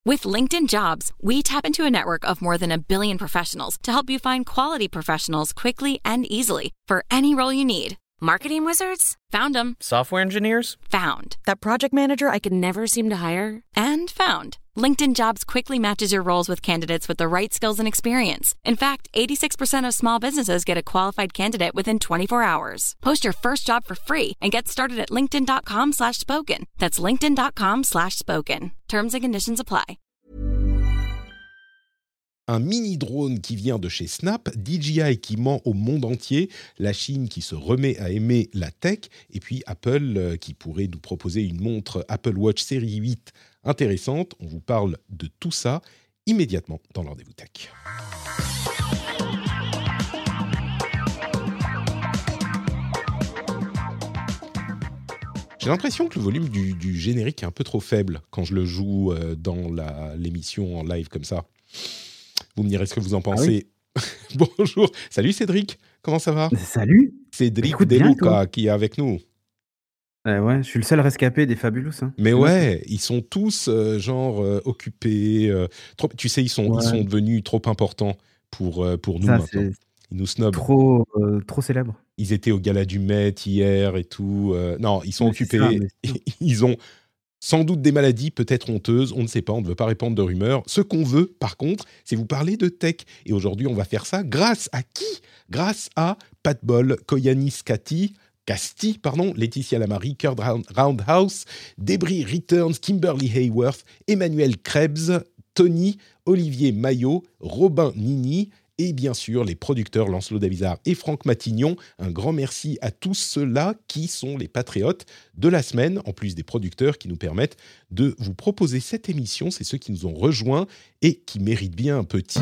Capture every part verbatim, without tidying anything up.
With LinkedIn Jobs, we tap into a network of more than a billion professionals to help you find quality professionals quickly and easily for any role you need. Marketing wizards? Found them. Software engineers? Found. That project manager I could never seem to hire? And found. LinkedIn Jobs quickly matches your roles with candidates with the right skills and experience. In fact, eighty-six percent of small businesses get a qualified candidate within twenty-four hours. Post your first job for free and get started at linkedin.com slash spoken. That's linkedin.com slash spoken. Terms and conditions apply. Un mini-drone qui vient de chez Snap, D J I qui ment au monde entier, la Chine qui se remet à aimer la tech, et puis Apple euh, qui pourrait nous proposer une montre Apple Watch série huit intéressante. On vous parle de tout ça immédiatement dans le Rendez-vous Tech. J'ai l'impression que le volume du, du générique est un peu trop faible quand je le joue euh, dans la, l'émission en live comme ça. Vous me direz ce que vous en pensez. Ah oui. Bonjour, salut Cédric, comment ça va ? Salut. Cédric Écoute bien, Deluca toi. qui est avec nous. Euh, ouais, je suis le seul rescapé des Fabulous. Hein. Mais C'est ouais, ils sont tous euh, genre euh, occupés. Euh, trop, tu sais, ils sont, Ouais. ils sont devenus trop importants pour, euh, pour nous Ça, maintenant. c'est Ils nous snobent. trop, euh, trop célèbre. Ils étaient au gala du Met hier et tout. Euh, non, ils sont Mais c'est occupés. ça, mais c'est ça. Ils ont sans doute des maladies, peut-être honteuses, on ne sait pas, on ne veut pas répandre de rumeurs. Ce qu'on veut, par contre, c'est vous parler de tech. Et aujourd'hui, on va faire ça grâce à qui ? Grâce à Pat Bol, Koyanis Casti, Casti, pardon, Laetitia Lamary, Kurt Roundhouse, Debris Returns, Kimberly Hayworth, Emmanuel Krebs, Tony, Olivier Maillot, Robin Nini et bien sûr les producteurs Lancelot Davizard et Franck Matignon. Un grand merci à tous ceux-là qui sont les patriotes de la semaine, en plus des producteurs qui nous permettent de vous proposer cette émission. C'est ceux qui nous ont rejoints et qui méritent bien un petit...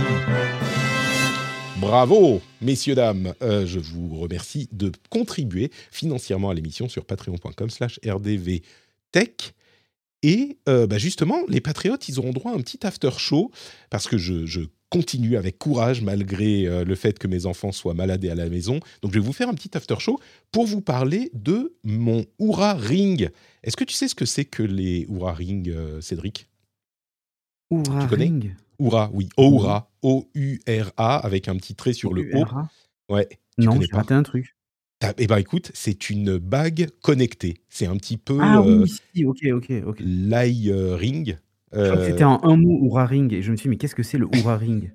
Bravo, messieurs, dames. Euh, je vous remercie de contribuer financièrement à l'émission sur patreon.com slash rdvtech. Et euh, bah justement, les patriotes, ils auront droit à un petit after show parce que je, je continue avec courage malgré euh, le fait que mes enfants soient malades et à la maison. Donc, je vais vous faire un petit after show pour vous parler de mon Oura Ring. Est-ce que tu sais ce que c'est que les Oura Ring, euh, Cédric ? Oura Tu connais ? Ring. Oura, oui. Oura. O U R A avec un petit trait sur le O. U R A. Ouais. Tu Non, connais j'ai pas ? raté un truc. T'as- Eh ben écoute, c'est une bague connectée. C'est un petit peu Ah euh, oui, si, ok, ok, ok. l'eye euh, ring. Je crois que Euh, c'était en un mot Oura Ring et je me suis dit, mais qu'est-ce que c'est le Oura Ring?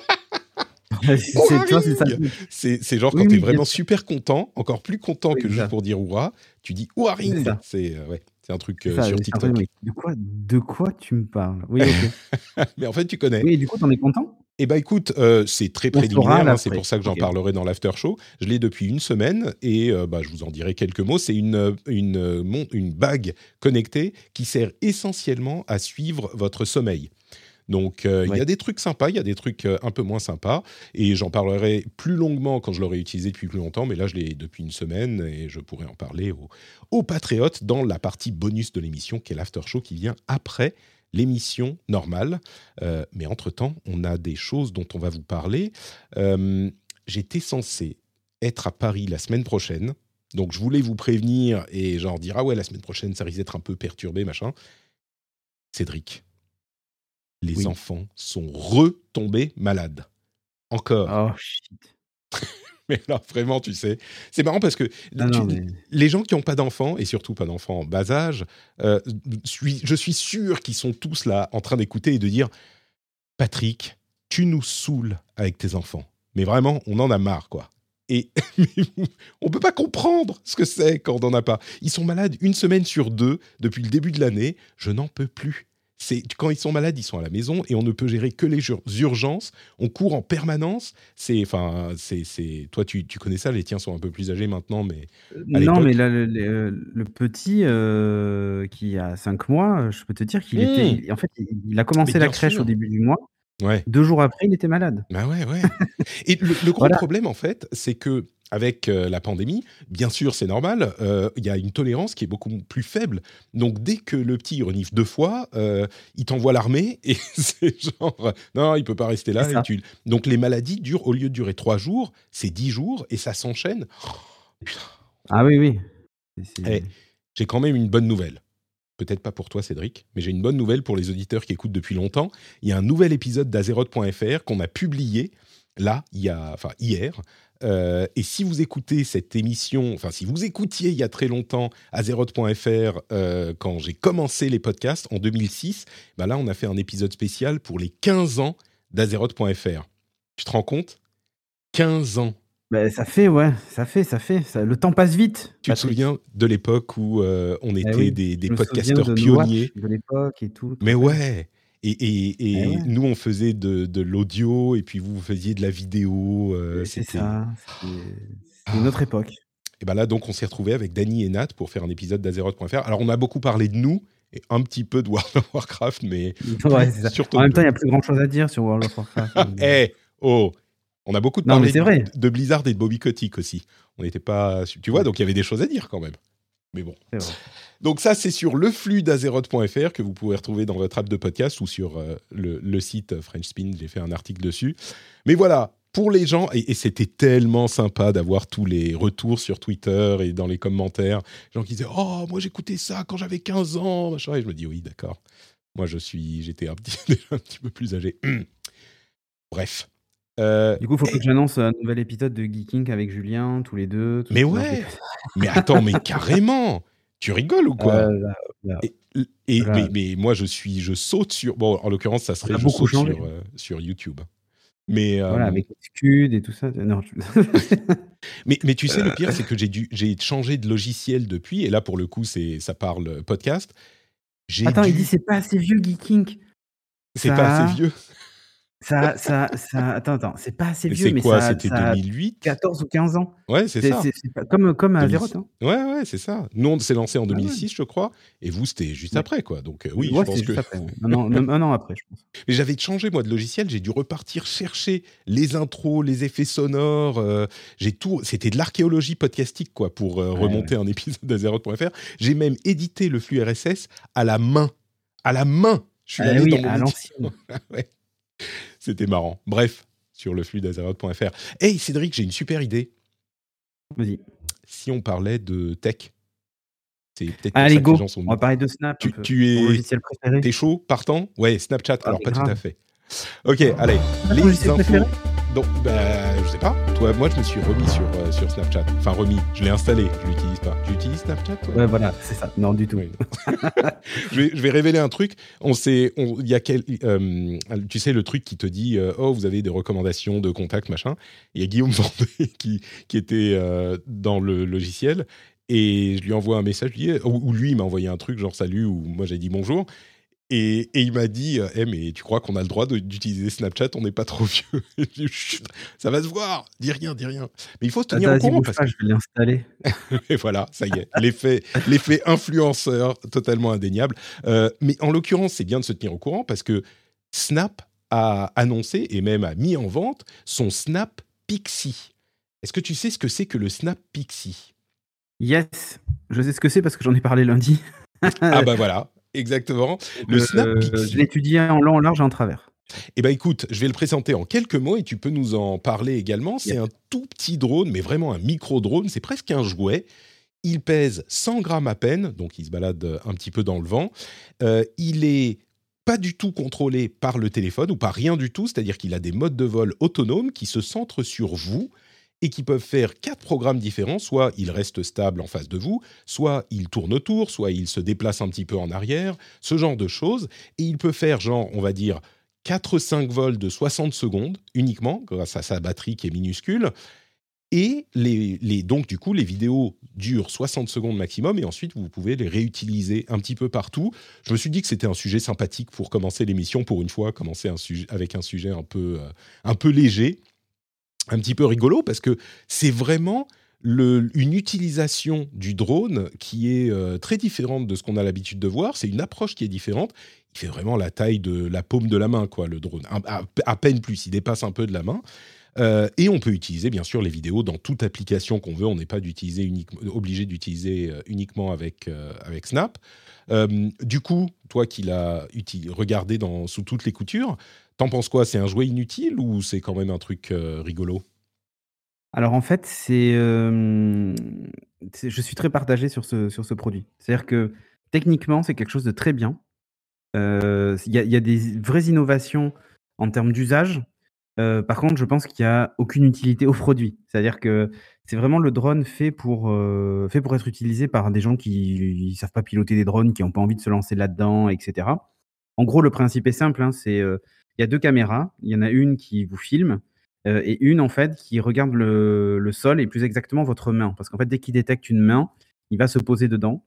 C'est- c'est- Oura tu vois, c'est ça. Ring c'est, c'est genre Oui, quand t'es oui, bien vraiment sûr. super content, encore plus content Oui, que c'est juste ça. pour dire Oura, tu dis Oura C'est Ring. ça. C'est, euh, ouais, c'est un truc C'est euh, ça, sur c'est un truc, TikTok. mais de quoi, de quoi tu me parles? Oui, ok. Mais en fait, tu connais. Oui, et du coup, t'en es content? Eh ben écoute, euh, c'est très On saura préliminaire, hein, c'est l'après. pour ça que j'en Ok. parlerai dans l'after show. Je l'ai depuis une semaine et euh, bah, je vous en dirai quelques mots. C'est une, une, euh, mon- une bague connectée qui sert essentiellement à suivre votre sommeil. Donc, euh, il Ouais. y a des trucs sympas, il y a des trucs euh, un peu moins sympas. Et j'en parlerai plus longuement quand je l'aurai utilisé depuis plus longtemps. Mais là, je l'ai depuis une semaine et je pourrai en parler aux, aux patriotes dans la partie bonus de l'émission, qui est l'after show qui vient après l'émission normale. Euh, mais entre-temps, on a des choses dont on va vous parler. Euh, j'étais censé être à Paris la semaine prochaine. Donc, je voulais vous prévenir et genre dire « Ah ouais, la semaine prochaine, ça risque d'être un peu perturbé, machin. » Cédric, les Oui. enfants sont retombés malades. Encore. Oh shit. Mais là, vraiment, tu sais, c'est marrant parce que Ah tu- non, mais les gens qui n'ont pas d'enfants, et surtout pas d'enfants en bas âge, euh, suis- je suis sûr qu'ils sont tous là en train d'écouter et de dire « Patrick, tu nous saoules avec tes enfants. Mais vraiment, on en a marre, quoi. » Et on ne peut pas comprendre ce que c'est quand on n'en a pas. Ils sont malades une semaine sur deux depuis le début de l'année. Je n'en peux plus. C'est, quand ils sont malades, ils sont à la maison et on ne peut gérer que les ur- urgences. On court en permanence. C'est, enfin, c'est, c'est, toi, tu, tu connais ça. Les tiens sont un peu plus âgés maintenant, mais à non, mais l'époque. là, le, le- le petit euh, qui a cinq mois, je peux te dire qu'il Mmh. était. il- En fait, il il a Mais commencé la bien crèche au sûr. début du mois. Ouais. Deux jours après, il était malade. Bah ouais, ouais. Et le, le gros Voilà. problème, en fait, c'est que avec euh, la pandémie, bien sûr, c'est normal, euh, il y a une tolérance qui est beaucoup plus faible. Donc, dès que le petit renifle deux fois, euh, il t'envoie l'armée et c'est genre, non, il peut pas rester là. C'est Et ça. tu... Donc, les maladies durent, au lieu de durer trois jours, c'est dix jours et ça s'enchaîne. Oh, putain. Ah oui, oui. C'est- Eh, c'est- j'ai quand même une bonne nouvelle. peut-être pas pour toi, Cédric, mais j'ai une bonne nouvelle pour les auditeurs qui écoutent depuis longtemps. Il y a un nouvel épisode d'Azeroth point F R qu'on a publié, là, il y a, enfin, hier. Euh, et si vous écoutez cette émission, enfin, si vous écoutiez il y a très longtemps Azeroth point F R, euh, quand j'ai commencé les podcasts en deux mille six, ben là, on a fait un épisode spécial pour les quinze ans d'Azeroth point F R. Tu te rends compte ? quinze ans. Bah, ça fait, ouais, ça fait, ça fait. Ça... Le temps passe vite. Tu te Patrick. souviens de l'époque où euh, on Eh était oui, des, des je me podcasteurs souviens de pionniers. Nowatch de l'époque et tout. tout Mais ça. ouais. Et, et, Eh et ouais. nous, on faisait de, de l'audio, et puis vous, vous faisiez de la vidéo. euh, Et c'est c'était... ça. C'est c'est une Ah. autre époque. Et bien là, donc, on s'est retrouvés avec Dany et Nat pour faire un épisode d'Azeroth point F R. Alors, on a beaucoup parlé de nous, et un petit peu de World of Warcraft, mais Ouais, plus- c'est ça. surtout En même de temps, il nous. n'y a plus grand chose à dire sur World of Warcraft. donc, euh, Eh, oh, on a beaucoup de Non, mais parlé c'est de, vrai. de Blizzard et de Bobby Kotick aussi. On n'était pas... Tu vois, Ouais. donc il y avait des choses à dire quand même. Mais bon. C'est vrai. Donc ça, c'est sur le flux d'Azeroth point F R que vous pouvez retrouver dans votre app de podcast ou sur euh, le, le site French Spin. J'ai fait un article dessus. Mais voilà, pour les gens, et, et c'était tellement sympa d'avoir tous les retours sur Twitter et dans les commentaires, les gens qui disaient « Oh, moi j'écoutais ça quand j'avais quinze ans !» machin. Et je me dis « Oui, d'accord. Moi, je suis, j'étais un petit, déjà un petit peu plus âgé. » Bref. Euh, Du coup, il faut que j'annonce un nouvel épisode de Geeking avec Julien, tous les deux. Tout... mais non, je ouais, déconne. mais attends, mais carrément, tu rigoles ou quoi? Euh, là, là, Et, et- là, mais, mais moi, je suis, je saute sur. Bon, en l'occurrence, ça on serait a je beaucoup saute changé. sur, euh, sur YouTube. Mais, Voilà, euh, avec les scuds et tout ça. Non, je- mais, mais tu sais, le pire, c'est que j'ai dû, j'ai changé de logiciel depuis. Et là, pour le coup, c'est, ça parle podcast. J'ai Attends, il dû. dit c'est pas assez vieux, Geeking. C'est Ça, pas assez vieux. ça, ça, ça. Attends, attends, c'est pas assez Mais vieux, c'est mais quoi? ça, C'était ça a deux mille huit? quatorze ou quinze ans. Ouais, c'est C'est, ça. c'est, c'est pas... comme, comme à deux mille Azeroth. Hein. Ouais, ouais, c'est ça. Nous, on s'est lancé en Ah ouais. deux mille six, je crois. Et vous, c'était juste Ouais. après, quoi. Donc, euh, oui, Ouais, je pense c'est que. juste après. Ouais. Un, an, même un an après, je pense. Mais j'avais changé, moi, de logiciel. J'ai dû repartir chercher les intros, les effets sonores. euh, j'ai tout. C'était de l'archéologie podcastique, quoi, pour euh, Ouais, remonter un épisode d'Azeroth point F R. J'ai même édité le flux R S S à la main. À la main. Je suis Ah allé oui, dans mon à outil. l'ancienne. Ouais. C'était marrant. Bref, sur le flux d'Azeroth point F R. Hey, Cédric, j'ai une super idée. Vas-y. Si on parlait de tech, c'est peut-être pour Allez, ça que les go. gens sont On va venus. parler de Snap un Tu, peu. tu Ton es, logiciel préféré. t'es chaud, partant? Ouais, Snapchat. Ah, Alors, mais pas tout grave. à fait. Ok, allez. Ton Les logiciel infos. préféré? Donc, bah, je sais pas. Toi, moi, je me suis remis sur, euh, sur Snapchat. Enfin, remis. Je l'ai installé. Je l'utilise pas. Tu utilises Snapchat, toi? Ouais, voilà, c'est ça. Non, du tout. Oui. je, vais, je vais révéler un truc. On sait, on, il y a quel, euh, tu sais, le truc qui te dit euh, oh, vous avez des recommandations de contacts, machin. Il y a Guillaume Vendée qui, qui était euh, dans le logiciel. Et je lui envoie un message, je lui dis, ou, ou lui, il m'a envoyé un truc, genre salut, ou moi j'ai dit bonjour. Et, et il m'a dit, hey, mais tu crois qu'on a le droit de, d'utiliser Snapchat? On n'est pas trop vieux. Je dis, chut, ça va se voir. Dis rien, dis rien. Mais il faut se tenir Attends, au vas-y, courant. bouge Parce pas, que... je vais l'installer. Et voilà, ça y est. L'effet, l'effet influenceur, totalement indéniable. Euh, mais en l'occurrence, c'est bien de se tenir au courant parce que Snap a annoncé et même a mis en vente son Snap Pixie. Est-ce que tu sais ce que c'est que le Snap Pixie? Yes, je sais ce que c'est parce que j'en ai parlé lundi. Ah bah voilà, exactement. Le Euh, Snap je Pixie. l'ai étudié en long, en large et en travers. Eh bien, écoute, je vais le présenter en quelques mots et tu peux nous en parler également. C'est Yes. un tout petit drone, mais vraiment un micro-drone. C'est presque un jouet. Il pèse cent grammes à peine, donc il se balade un petit peu dans le vent. Euh, il est pas du tout contrôlé par le téléphone ou par rien du tout, c'est-à-dire qu'il a des modes de vol autonomes qui se centrent sur vous et qui peuvent faire quatre programmes différents. Soit il reste stable en face de vous, soit il tourne autour, soit il se déplace un petit peu en arrière, ce genre de choses. Et il peut faire, genre, on va dire, quatre cinq vols de soixante secondes uniquement, grâce à sa batterie qui est minuscule. Et les, les, donc, du coup, les vidéos durent soixante secondes maximum et ensuite, vous pouvez les réutiliser un petit peu partout. Je me suis dit que c'était un sujet sympathique pour commencer l'émission, pour une fois, commencer un sujet, avec un sujet un peu, euh, un peu léger, un petit peu rigolo, parce que c'est vraiment le, une utilisation du drone qui est euh, très différente de ce qu'on a l'habitude de voir. C'est une approche qui est différente. Il fait vraiment la taille de la paume de la main, quoi, le drone. À, à, à peine plus, il dépasse un peu de la main. Euh, et on peut utiliser bien sûr les vidéos dans toute application qu'on veut. On n'est pas d'utiliser unique, obligé d'utiliser euh, uniquement avec, euh, avec Snap. Euh, du coup, toi qui l'as uti- regardé dans, sous toutes les coutures, t'en penses quoi? C'est un jouet inutile ou c'est quand même un truc euh, rigolo? Alors en fait, c'est, euh, c'est- je suis très partagé sur ce, sur ce produit. C'est-à-dire que Techniquement, c'est quelque chose de très bien. Heu, il y a il y a des vraies innovations en termes d'usage. Heu, par contre, je pense qu'il y a aucune utilité au produit. C'est-à-dire que c'est vraiment le drone fait pour, heu, fait pour être utilisé par des gens qui ils savent pas piloter des drones, qui ont pas envie de se lancer là-dedans et cetera. En gros, le principe est simple, hein, c'est, heu, il y a deux caméras. Il y en a une qui vous filme, heu et une en fait qui regarde le le sol et plus exactement votre main. Parce qu'en fait, dès qu'il détecte une main, il va se poser dedans.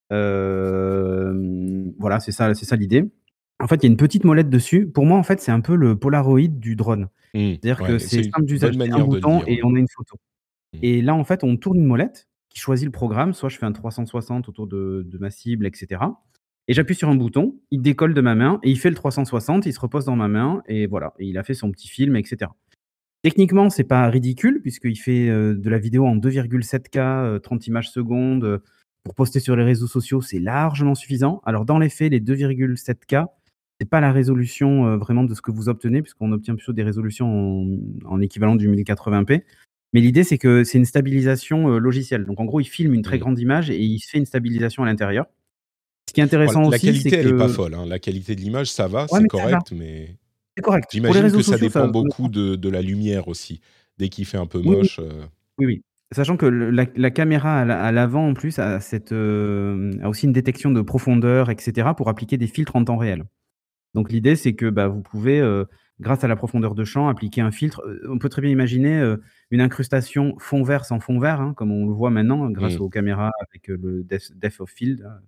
Hem, voilà, c'est ça c'est ça l'idée. En fait, il y a une petite molette dessus. Pour moi, en fait, c'est un peu le Polaroid du drone. Mmh, C'est-à-dire que ouais, c'est c'est une simple d'usage, bonne c'est un manière de le bouton dire, et ouais. on a une photo. Mmh. Et là, en fait, on tourne une molette qui choisit le programme. Soit je fais un trois cent soixante autour de de ma cible et cetera et j'appuie sur un bouton, il décolle de ma main et il fait le trois cent soixante, il se repose dans ma main et voilà et il a fait son petit film et cetera. Techniquement, c'est pas ridicule puisqu'il fait, heu, de la vidéo en deux virgule sept K, heu, trente images secondes, heu, pour poster sur les réseaux sociaux, c'est largement suffisant. Alors dans les faits, les deux virgule sept K, c'est pas la résolution, heu, vraiment de ce que vous obtenez puisqu'on obtient plutôt des résolutions en en équivalent du mille quatre-vingts p. Mais l'idée, c'est que c'est une stabilisation, heu, logicielle. Donc en gros, il filme une très Mmh. grande image et il se fait une stabilisation à l'intérieur. Ce qui est Voilà, intéressant la aussi, c'est qualité, elle est pas que folle, hein. La qualité de l'image, ça va, ouais, c'est mais ça va, correct, mais c'est correct. Pour les j'imagine réseaux que ça sociaux, ça dépend beaucoup honnêtement de de la lumière aussi. Dès qu'il fait un peu oui, oui. moche, heu Oui, oui. Sachant que le la la caméra à l'a à l'avant en plus a cette, hem, a aussi une détection de profondeur et cetera pour appliquer des filtres en temps réel. Donc l'idée, c'est que, bah, vous pouvez, heu, grâce à la profondeur de champ, appliquer un filtre. Heu, on peut très bien imaginer, heu, une incrustation fond vert sans fond vert, hein, comme on le voit maintenant grâce mmh. aux caméras avec, heu, le depth depth of field là.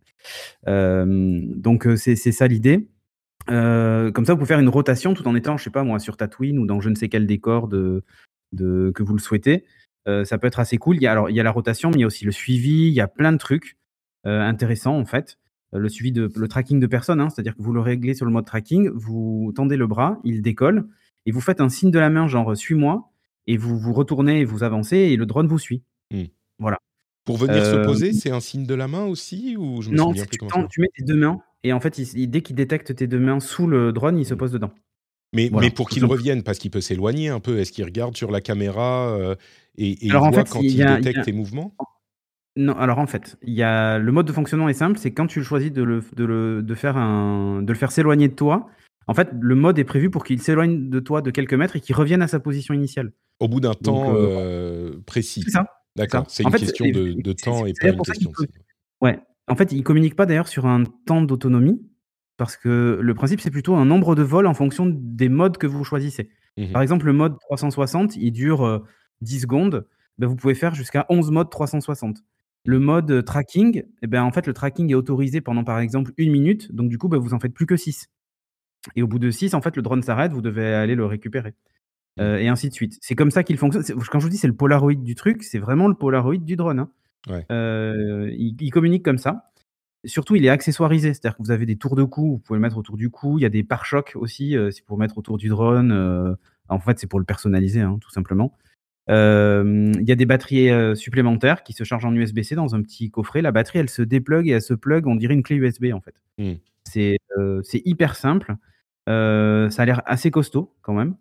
Hem, donc heu, c'est c'est ça l'idée. Heu, comme ça, vous pouvez faire une rotation tout en étant, je sais pas moi, sur Tatooine ou dans je ne sais quel décor de de que vous le souhaitez. Heu, ça peut être assez cool. Il y a alors il y a la rotation, mais il y a aussi le suivi, il y a plein de trucs, heu, intéressants en fait. Heu, le suivi de le tracking de personne, hein, c'est-à-dire que vous le réglez sur le mode tracking, vous tendez le bras, il décolle et vous faites un signe de la main genre, «Suis-moi» et vous vous retournez et vous avancez et le drone vous suit. Mmh. Voilà. Pour venir se Hem, poser, c'est un signe de la main aussi ou je me non, souviens si plus tu comment ça tends marche? tu mets tes deux mains et en fait, il s il dès qu'il détecte tes deux mains sous le drone, il se Mmh. pose dedans. Mais mais Voilà, pour tout qu'il simplement. revienne, parce qu'il peut s'éloigner un peu, est-ce qu'il regarde sur la caméra, heu, et et il Alors en voit fait, il quand y il a il y détecte a tes mouvements? non, alors en fait, il y a le mode de fonctionnement est simple, c'est quand tu choisis de le f de le de faire un de le faire s'éloigner de toi, en fait, le mode est prévu pour qu'il s'éloigne de toi de quelques mètres et qu'il revienne à sa position initiale. Au bout d'un Donc temps, heu, heu, c'est précis? ça, c'est D'accord, ça. c'est En une fait, c'est question et de de c'est c'est temps et c'est pas d'ailleurs une pour ça qu'il question de peut si ouais, en fait, il communique pas d'ailleurs sur un temps d'autonomie parce que le principe, c'est plutôt un nombre de vols en fonction des modes que vous choisissez. mmh mh. Par exemple, le mode trois cent soixante, il dure, heu, dix secondes, bah, vous pouvez faire jusqu'à onze modes trois cent soixante. Le Mmh. mode, heu, tracking et ben, en fait, le tracking est autorisé pendant, par exemple, une minute, donc du coup, bah, vous en faites plus que six et au bout de six, en fait, le drone s'arrête, vous devez aller le récupérer, Mmh. heu et ainsi de suite. C'est comme ça qu'il fonctionne. C'est quand je vous dis, c'est le Polaroid du truc, c'est vraiment le Polaroid du drone, hein. Ouais. Heu, il il communique comme ça. Surtout, il est accessoirisé, c'est-à-dire que vous avez des tours de cou, vous pouvez le mettre autour du cou. Il y a des pare-chocs aussi, heu, c'est pour mettre autour du drone, heu, en fait, c'est pour le personnaliser, hein, tout simplement. Hem, il y a des batteries, heu, supplémentaires qui se chargent en U S B-C dans un petit coffret. La batterie, elle se déplugue et elle se plug, on dirait une clé U S B, en fait. Mmh. C'est, heu, c'est hyper simple, heu, ça a l'air assez costaud quand même.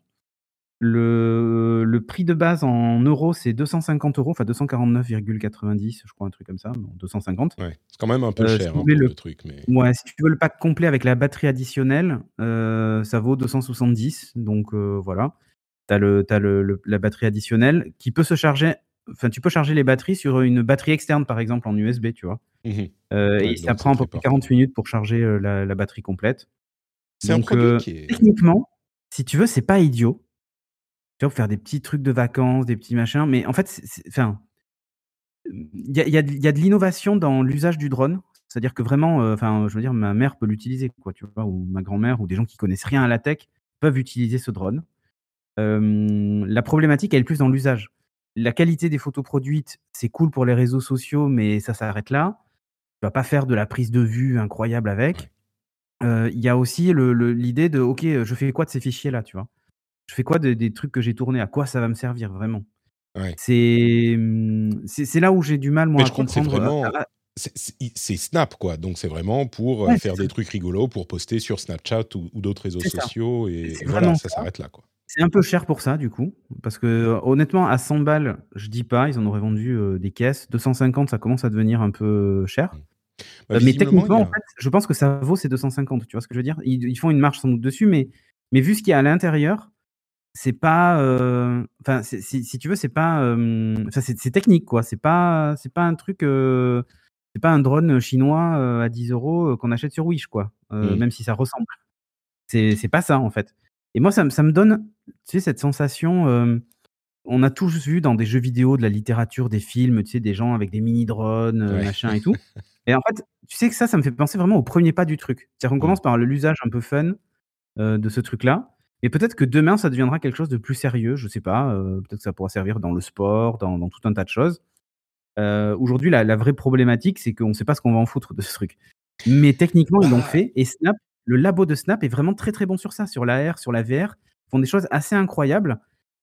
Le le prix de base en euros, c'est deux cent cinquante euros, enfin deux cent quarante-neuf virgule quatre-vingt-dix, je crois, un truc comme ça, non, deux cent cinquante. Ouais, c'est quand même un peu Heu, si cher, vous hein, voulez pour le le truc, mais ouais, si tu veux le pack complet avec la batterie additionnelle, heu, ça vaut deux cent soixante-dix, donc heu, voilà. Tu as le tu as le le la batterie additionnelle qui peut se charger enfin, tu peux charger les batteries sur une batterie externe, par exemple, en U S B, tu vois? mmh mh. Heu Ouais, et ça donc c'est prend à peu très près portable. quarante minutes pour charger, heu, la la batterie complète. C'est un Donc produit heu, qui est techniquement, si tu veux, c'est pas idiot. Tu vois, pour faire des petits trucs de vacances, des petits machins, mais en fait, c'est c'est enfin, il y a il y a de il y a de l'innovation dans l'usage du drone. C'est-à-dire que vraiment, heu, enfin, je veux dire, ma mère peut l'utiliser, quoi, tu vois? Ou ma grand-mère ou des gens qui connaissent rien à la tech peuvent utiliser ce drone. Hem, la problématique, elle est plus dans l'usage. La qualité des photos produites, c'est cool pour les réseaux sociaux, mais ça s'arrête là. Tu vas pas faire de la prise de vue incroyable ouais, avec. Heu, il y a aussi le le l'idée de: «OK, heu, je fais quoi de ces fichiers-là?» tu vois? Je fais quoi de des trucs que j'ai tournés? À quoi ça va me servir vraiment? ouais. C'est, mmh, c'est c'est là où j'ai du mal moi Mais à je crois que c'est comprendre, heu, vraiment à à c'est c'est i c'est Snap, quoi, donc c'est vraiment pour, heu, ouais, c'est faire ça, des trucs rigolos, pour poster sur Snapchat ou ou d'autres réseaux c'est ça. sociaux C'est et c'est et voilà, vraiment ça ça. s'arrête là, quoi. C'est un peu cher pour ça du coup, parce que, heu, honnêtement à cent balles, je dis pas, ils en auraient vendu, heu, des caisses. deux cent cinquante, ça commence à devenir un peu cher. Mmh. Bah, Euh, mais visiblement, il techniquement, y en a... fait, je pense que ça vaut ces deux cent cinquante. Tu vois ce que je veux dire? Ils, ils font une marge sans doute dessus, mais, mais vu ce qu'il y a à l'intérieur, c'est pas, euh, enfin, c'est- si, si tu veux, c'est pas, euh, enfin, c'est c'est technique, quoi. C'est pas, c'est pas un truc, euh, c'est pas un drone chinois euh, à dix euros euh, qu'on achète sur Wish, quoi. Euh, Hmm. même si ça ressemble. C'est c'est pas ça, en fait. Et moi, ça, me- ça me donne, tu sais, cette sensation. euh, on a tous vu dans des jeux vidéo, de la littérature, des films, tu sais, des gens avec des mini drones, euh, Ouais. machin et tout. Et en fait, tu sais que ça, ça me fait penser vraiment au premier pas du truc. C'est-à-dire qu'on Hmm. commence par le- l'usage un peu fun heu, de ce truc-là. Et peut-être que demain, ça deviendra quelque chose de plus sérieux, je sais pas, heu, peut-être que ça pourra servir dans le sport, dans dans tout un tas de choses. Heu, aujourd'hui, la la vraie problématique, c'est qu'on sait pas ce qu'on va en foutre de ce truc. Mais techniquement, ils l'ont Bah, fait et Snap, le labo de Snap est vraiment très, très bon sur ça, sur l'A R, sur la V R. Ils font des choses assez incroyables.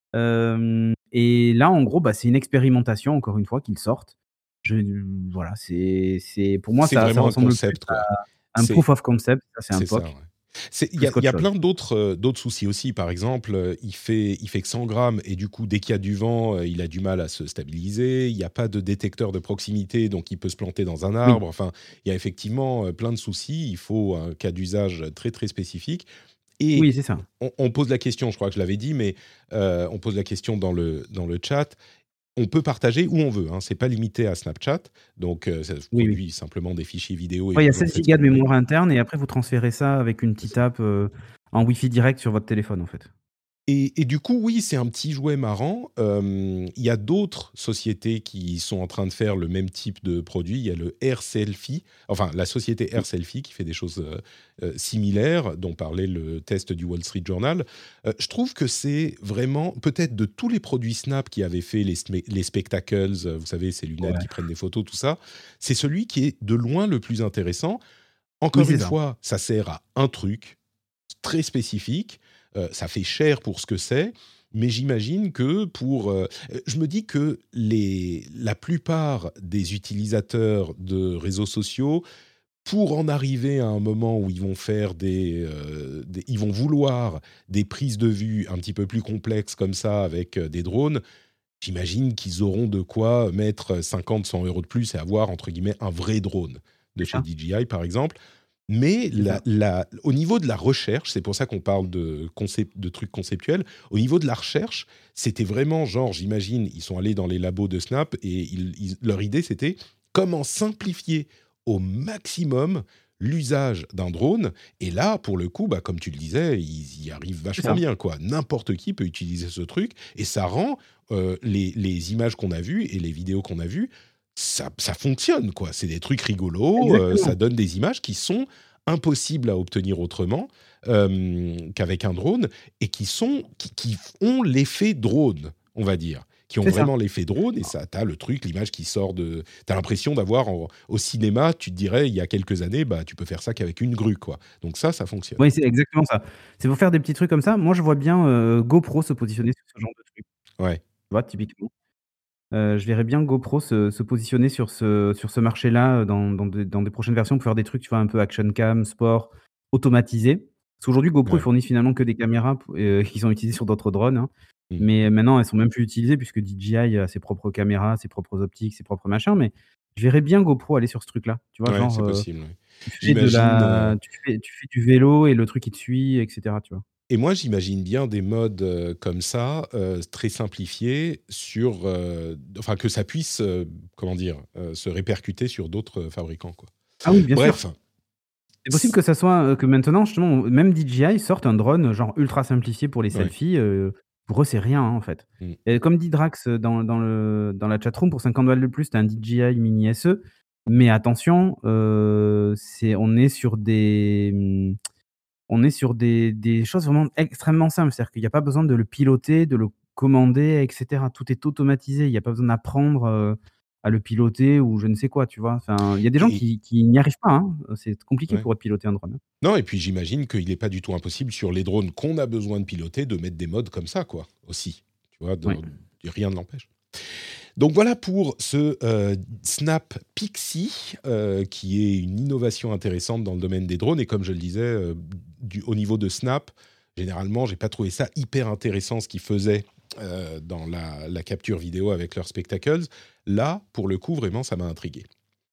Hem Et là, en gros, bah, c'est une expérimentation, encore une fois, qu'ils sortent. Je Voilà, c'est c'est pour moi, c'est ça ça vraiment un ressemble plus concept, quoi. à un C'est proof of concept, ça c'est un C'est ça, ouais. P O C, C'est il y plus a il y qu'autre a chose. plein d'autres, heu, d'autres soucis aussi. Par exemple, heu, il fait il fait que cent grammes et du coup, dès qu'il y a du vent, heu, il a du mal à se stabiliser. Il y a pas de détecteur de proximité, donc il peut se planter dans un Oui, arbre. Enfin, il y a effectivement, heu, plein de soucis. Il faut un cas d'usage très, très spécifique et oui, c'est ça. on on pose la question, je crois que je l'avais dit, mais heu, on pose la question dans le dans le chat. On peut partager où on veut, hein, c'est pas limité à Snapchat, donc heu, ça Oui, oui. produit simplement des fichiers vidéo et Ouais, il y a vous en seize faites ce gigas que de vous voulez. mémoire interne et après vous transférez ça avec une C'est petite ça. app, heu, en Wi-Fi direct sur votre téléphone, en fait. Et, et du coup, oui, c'est un petit jouet marrant. Euh, Il y a d'autres sociétés qui sont en train de faire le même type de produit. Il y a le Air Selfie, enfin la société Air Oui, Selfie qui fait des choses euh, euh, similaires, dont parlait le test du Wall Street Journal. Euh, je trouve que c'est vraiment, peut-être de tous les produits Snap qui avaient fait les, sme- les spectacles, euh, vous savez, ces lunettes ouais. qui prennent des photos, tout ça, c'est celui qui est de loin le plus intéressant. Oui, Encore c'est une ça. fois, ça sert à un truc très spécifique. Euh, ça fait cher pour ce que c'est, mais j'imagine que pour... euh, je me dis que les, la plupart des utilisateurs de réseaux sociaux, pour en arriver à un moment où ils vont faire des, euh, des- ils vont vouloir des prises de vue un petit peu plus complexes comme ça avec euh, des drones, j'imagine qu'ils auront de quoi mettre cinquante, cent euros de plus et avoir entre guillemets un vrai drone de C'est chez ça, D J I par exemple. Mais c'est la- ça. la- au niveau de la recherche, c'est pour ça qu'on parle de, concept, de trucs conceptuels, au niveau de la recherche, c'était vraiment genre, j'imagine, ils sont allés dans les labos de Snap et ils- ils- leur idée c'était comment simplifier au maximum l'usage d'un drone. Et là, pour le coup, bah, comme tu le disais, ils y arrivent C'est vachement ça. bien, quoi. N'importe qui peut utiliser ce truc et ça rend euh, les, les images qu'on a vues et les vidéos qu'on a vues, ça, ça fonctionne, quoi. C'est des trucs rigolos, euh, ça Exactement. donne des images qui sont impossibles à obtenir autrement euh, qu'avec un drone et qui, sont, qui, qui ont l'effet drone, on va dire. Qui ont C'est ça. vraiment l'effet drone et ça, t'as le truc, l'image qui sort de... T'as l'impression d'avoir en- au cinéma, tu te dirais, il y a quelques années, bah, tu peux faire ça qu'avec une grue, quoi. Donc ça, ça fonctionne. Oui, c'est exactement ça. C'est pour faire des petits trucs comme ça. Moi, je vois bien, heu, GoPro se positionner sur ce genre de truc. Tu Ouais, vois, typiquement. Heu, je verrais bien GoPro se se positionner sur ce sur ce marché-là, heu, dans dans des dans des prochaines versions pour faire des trucs, tu vois, un peu action cam, sport, automatisés. Parce qu'aujourd'hui, GoPro, ils ouais. fournissent finalement que des caméras p heu, qui sont utilisées sur d'autres drones, hein. Mm. Mais maintenant, elles sont même plus utilisées puisque D J I a ses propres caméras, ses propres optiques, ses propres machins. Mais je verrais bien GoPro aller sur ce truc-là. Tu vois, Ouais, genre, c'est heu, possible, ouais. tu fais de J'imagine... euh, la tu fais tu fais du vélo et le truc, il te suit et cetera, tu vois? Et moi, j'imagine bien des modes euh, comme ça, euh, très simplifiés, sur, euh, enfin que ça puisse, euh, comment dire, euh, se répercuter sur d'autres euh, fabricants, quoi. Ah oui, bien sûr. Bref, C'est possible c- que ça soit, heu, que maintenant justement, même D J I sorte un drone, genre ultra simplifié pour les ouais. selfies, heu, pour eux, c'est rien, hein, en fait. Mm. Et comme dit Drax, heu, dans dans le dans la chatroom, pour cinquante balles de plus, tu as un D J I Mini S E. Mais attention, heu, c'est on est sur des, mmh, on est sur des des choses vraiment extrêmement simples. C'est-à-dire qu'il y a pas besoin de le piloter, de le commander et cetera. Tout est automatisé. Il y a pas besoin d'apprendre, heu, à le piloter ou je ne sais quoi, tu vois? Enfin, il y a des gens Et, qui qui n'y arrivent pas, hein. C'est compliqué ouais. pour eux de piloter un drone, hein. Non, et puis j'imagine qu'il n'est pas du tout impossible sur les drones qu'on a besoin de piloter de mettre des modes comme ça, quoi, aussi. Tu vois, de- Ouais. de- rien ne l'empêche. Donc voilà pour ce euh, Snap Pixie, euh, qui est une innovation intéressante dans le domaine des drones. Et comme je le disais, euh, du, au niveau de Snap, généralement, j'ai pas trouvé ça hyper intéressant ce qu'ils faisaient euh, dans la, la capture vidéo avec leurs spectacles. Là, pour le coup, vraiment, ça m'a intrigué.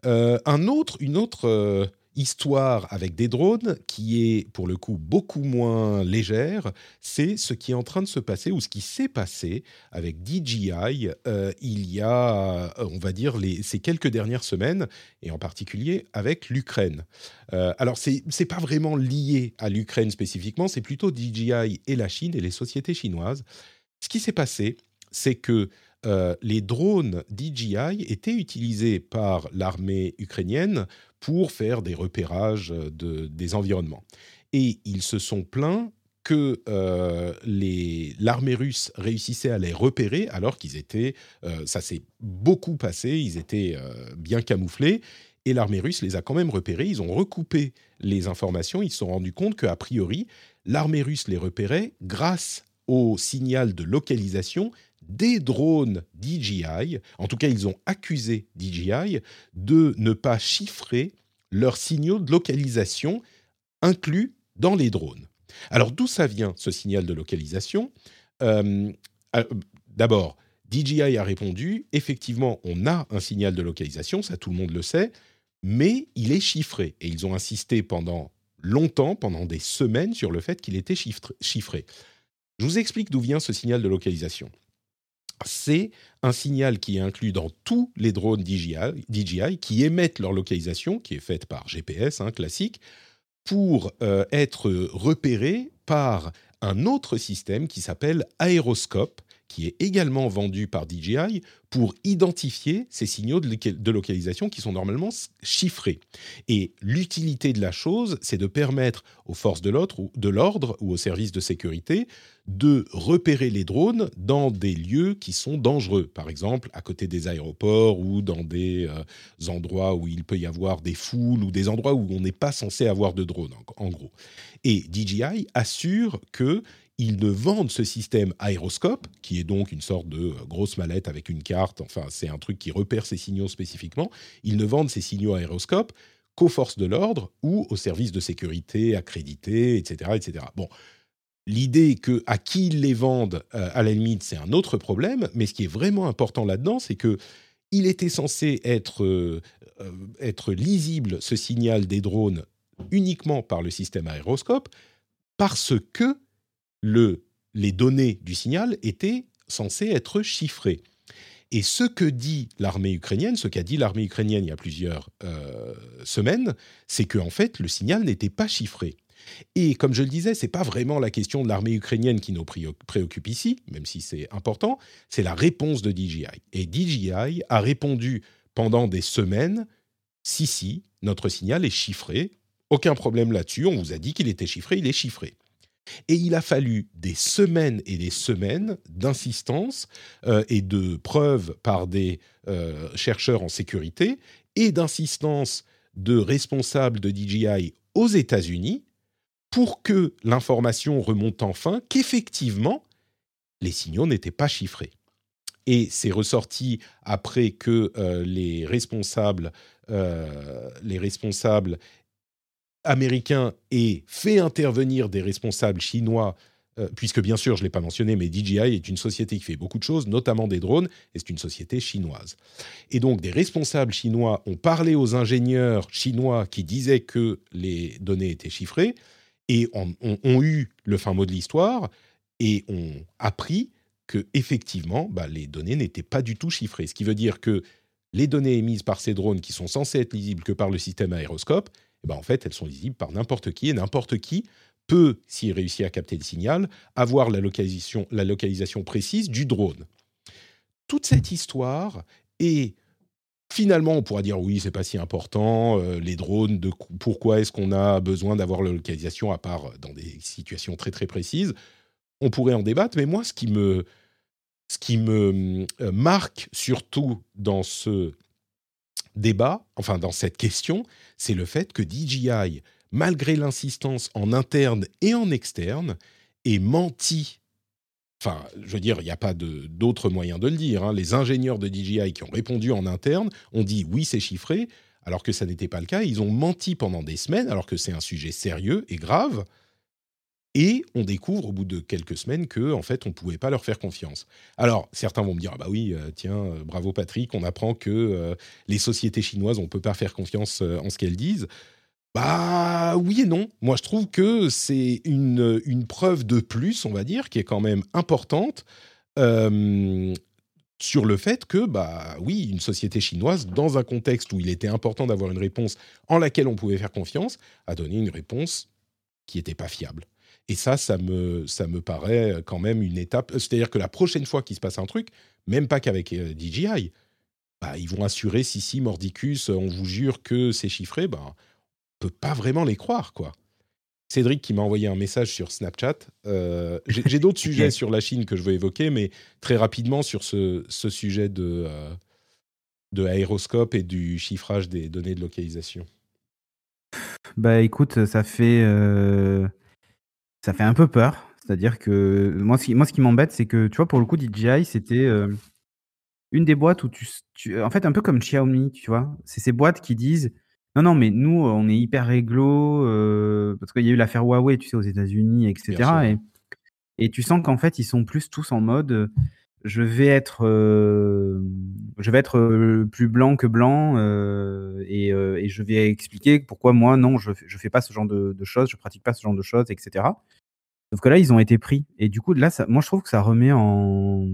Euh, un autre, une autre euh, histoire avec des drones qui est pour le coup beaucoup moins légère, c'est ce qui est en train de se passer ou ce qui s'est passé avec D J I euh, il y a, euh, on va dire, les, ces quelques dernières semaines, et en particulier avec l'Ukraine. Euh, alors, c'est, c'est pas vraiment lié à l'Ukraine spécifiquement, c'est plutôt D J I et la Chine et les sociétés chinoises. Ce qui s'est passé, c'est que euh, les drones D J I étaient utilisés par l'armée ukrainienne pour faire des repérages de, des environnements. Et ils se sont plaints que euh, les, l'armée russe réussissait à les repérer alors qu'ils étaient... Euh, ça s'est beaucoup passé, ils étaient euh, bien camouflés, et l'armée russe les a quand même repérés. Ils ont recoupé les informations, ils se sont rendus compte qu'a priori, l'armée russe les repérait grâce au signal de localisation des drones D J I. En tout cas, ils ont accusé D J I de ne pas chiffrer leurs signaux de localisation inclus dans les drones. Alors, d'où ça vient, ce signal de localisation ? euh, euh, D'abord, D J I a répondu, effectivement, on a un signal de localisation, ça tout le monde le sait, mais il est chiffré. Et ils ont insisté pendant longtemps, pendant des semaines, sur le fait qu'il était chiffré. Je vous explique d'où vient ce signal de localisation. C'est un signal qui est inclus dans tous les drones D J I, D J I qui émettent leur localisation, qui est faite par G P S, hein, classique, pour euh, être repéré par un autre système qui s'appelle Aeroscope, qui est également vendu par D J I pour identifier ces signaux de, loca- de localisation qui sont normalement chiffrés. Et l'utilité de la chose, c'est de permettre aux forces de l'ordre, ou, de l'ordre ou aux services de sécurité de repérer les drones dans des lieux qui sont dangereux, par exemple à côté des aéroports ou dans des euh, endroits où il peut y avoir des foules ou des endroits où on n'est pas censé avoir de drones, en, en gros. Et D J I assure que ils ne vendent ce système Aeroscope, qui est donc une sorte de grosse mallette avec une carte, enfin c'est un truc qui repère ces signaux spécifiquement, ils ne vendent ces signaux Aeroscope qu'aux forces de l'ordre ou aux services de sécurité accrédités, et cetera, et cetera. Bon, l'idée que à qui ils les vendent, euh, à la limite, c'est un autre problème, mais ce qui est vraiment important là-dedans, c'est que il était censé être, euh, euh, être lisible, ce signal des drones, uniquement par le système Aeroscope, parce que Le, les données du signal étaient censées être chiffrées. Et ce que dit l'armée ukrainienne, ce qu'a dit l'armée ukrainienne il y a plusieurs euh, semaines, c'est qu'en fait, le signal n'était pas chiffré. Et comme je le disais, ce n'est pas vraiment la question de l'armée ukrainienne qui nous préoccupe ici, même si c'est important, c'est la réponse de D J I. Et D J I a répondu pendant des semaines, si, si, notre signal est chiffré, aucun problème là-dessus, on vous a dit qu'il était chiffré, il est chiffré. Et il a fallu des semaines et des semaines d'insistance euh, et de preuves par des euh, chercheurs en sécurité et d'insistance de responsables de D J I aux États-Unis pour que l'information remonte enfin qu'effectivement, les signaux n'étaient pas chiffrés. Et c'est ressorti après que euh, les responsables, euh, les responsables américain ait fait intervenir des responsables chinois, euh, puisque bien sûr, je ne l'ai pas mentionné, mais D J I est une société qui fait beaucoup de choses, notamment des drones, et c'est une société chinoise. Et donc, des responsables chinois ont parlé aux ingénieurs chinois qui disaient que les données étaient chiffrées, et ont, ont, ont eu le fin mot de l'histoire, et ont appris que effectivement, bah, les données n'étaient pas du tout chiffrées. Ce qui veut dire que les données émises par ces drones, qui sont censées être lisibles que par le système Aeroscope, eh ben, en fait, elles sont lisibles par n'importe qui, et n'importe qui peut, s'il réussit à capter le signal, avoir la localisation, la localisation précise du drone. Toute cette histoire est, finalement, on pourra dire, oui, c'est pas si important, euh, les drones, de, pourquoi est-ce qu'on a besoin d'avoir la localisation, à part dans des situations très très précises. On pourrait en débattre, mais moi, ce qui me, ce qui me euh, marque surtout dans ce débat, enfin dans cette question, c'est le fait que D J I, malgré l'insistance en interne et en externe, ait menti. Enfin, je veux dire, il n'y a pas de, d'autre moyen de le dire. Hein. Les ingénieurs de D J I qui ont répondu en interne ont dit oui, c'est chiffré, alors que ça n'était pas le cas. Ils ont menti pendant des semaines, alors que c'est un sujet sérieux et grave. Et on découvre au bout de quelques semaines que, en fait, on ne pouvait pas leur faire confiance. Alors, certains vont me dire, ah bah oui, euh, tiens, euh, bravo Patrick, on apprend que euh, les sociétés chinoises, on ne peut pas faire confiance euh, en ce qu'elles disent. Bah oui et non. Moi, je trouve que c'est une, une preuve de plus, on va dire, qui est quand même importante euh, sur le fait que, bah oui, une société chinoise, dans un contexte où il était important d'avoir une réponse en laquelle on pouvait faire confiance, a donné une réponse qui n'était pas fiable. Et ça, ça me, ça me paraît quand même une étape. C'est-à-dire que la prochaine fois qu'il se passe un truc, même pas qu'avec euh, D J I, bah, ils vont assurer, si, si, mordicus, on vous jure que c'est chiffré, bah, on peut pas vraiment les croire, quoi. Cédric qui m'a envoyé un message sur Snapchat. Euh, j'ai, j'ai d'autres sujets sur la Chine que je veux évoquer, mais très rapidement sur ce, ce sujet de, euh, de aéroscope et du chiffrage des données de localisation. Bah écoute, ça fait, euh, ça fait un peu peur. C'est-à-dire que moi, ce qui, moi, ce qui m'embête, c'est que, tu vois, pour le coup, D J I, c'était euh, une des boîtes où tu, tu- en fait, un peu comme Xiaomi, tu vois. C'est ces boîtes qui disent, non, non, mais nous, on est hyper réglo, euh, parce qu'il y a eu l'affaire Huawei, tu sais, aux États-Unis, Bien sûr. et cetera. Et, et tu sens qu'en fait, ils sont plus tous en mode, euh, je vais être, euh, je vais être euh, plus blanc que blanc, euh, et, euh, et je vais expliquer pourquoi moi, non, je, je fais pas ce genre de, de choses, je pratique pas ce genre de choses, et cetera. Sauf que là, ils ont été pris. Et du coup, là, ça, moi, je trouve que ça remet en,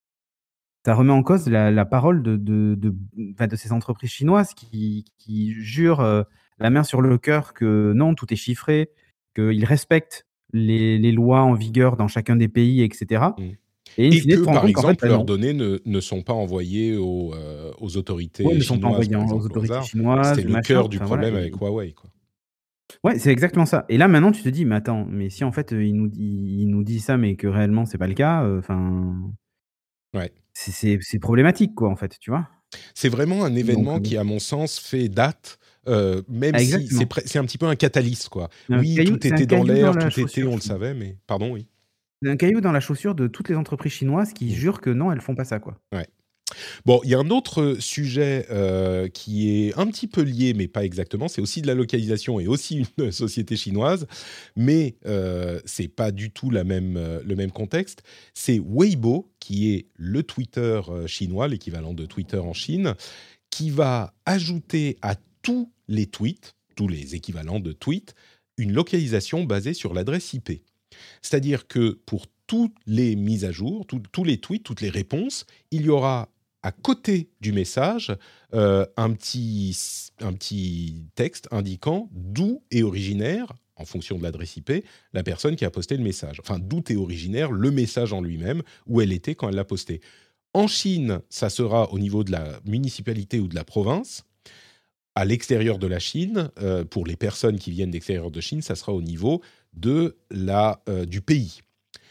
ça remet en cause la, la parole de, de, de, enfin, de ces entreprises chinoises qui, qui jurent euh, la main sur le cœur que non, tout est chiffré, qu'ils respectent les, les lois en vigueur dans chacun des pays, et cetera. Mm. Et in Et fine, tu que, te rends par compte qu'en fait, exemple, bah leurs non. données ne, ne sont pas envoyées aux, euh, aux Ouais, autorités ne sont pas chinoises, envoyés par en- aux exemple, au autorités hasard. C'était chinoises, le machin. cœur du Enfin voilà. problème Et avec Huawei, quoi. ouais, c'est exactement ça. Et là, maintenant, tu te dis, mais attends, mais si en fait, euh, il nous, il, il nous dit ça, mais que réellement, c'est pas le cas, euh, enfin, Ouais. c'est c'est- c'est problématique, quoi, en fait, tu vois. C'est vraiment un Donc, événement euh, qui, à mon sens, fait date, euh, même ah, si c'est, exactement. pre- c'est un petit peu un catalyste, quoi. C'est un Oui, caillou, tout c'est un était dans caillou dans l'air, la tout était, chaussure, on je le trouve. savait, mais... Pardon, oui. C'est un caillou dans la chaussure de toutes les entreprises chinoises qui Mm. jurent que non, elles font pas ça, quoi. Ouais. Bon, il y a un autre sujet euh, qui est un petit peu lié, mais pas exactement. C'est aussi de la localisation et aussi une société chinoise, mais euh, c'est pas du tout la même, euh, le même contexte. C'est Weibo, qui est le Twitter euh, chinois, l'équivalent de Twitter en Chine, qui va ajouter à tous les tweets, tous les équivalents de tweets, une localisation basée sur l'adresse I P. C'est-à-dire que pour toutes les mises à jour, tout- tous les tweets, toutes les réponses, il y aura à côté du message euh, un, petit, un petit texte indiquant d'où est originaire, en fonction de l'adresse I P, la personne qui a posté le message. Enfin, d'où est originaire le message en lui-même, où elle était quand elle l'a posté. En Chine, ça sera au niveau de la municipalité ou de la province. À l'extérieur de la Chine, euh, pour les personnes qui viennent d'extérieur de Chine, ça sera au niveau de la, euh, du pays.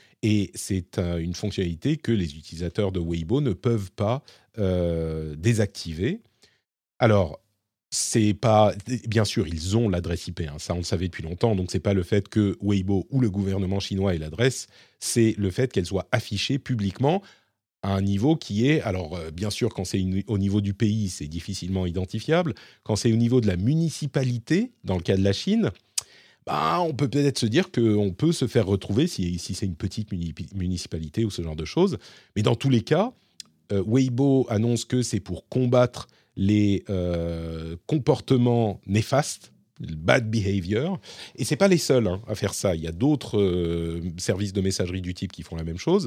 Et c'est euh, une fonctionnalité que les utilisateurs de Weibo ne peuvent pas euh, désactiver. Alors, c'est pas... Bien sûr, ils ont l'adresse I P, hein, ça on le savait depuis longtemps, donc c'est pas le fait que Weibo ou le gouvernement chinois ait l'adresse, c'est le fait qu'elle soit affichée publiquement à un niveau qui est... Alors, euh, bien sûr, quand c'est une- au niveau du pays, c'est difficilement identifiable. Quand c'est au niveau de la municipalité, dans le cas de la Chine... Bah, on peut peut-être se dire qu'on peut se faire retrouver si, si c'est une petite muni- municipalité ou ce genre de choses. Mais dans tous les cas, euh, Weibo annonce que c'est pour combattre les euh, comportements néfastes, le bad behavior. Et ce n'est pas les seuls hein, à faire ça. Il y a d'autres euh, services de messagerie du type qui font la même chose.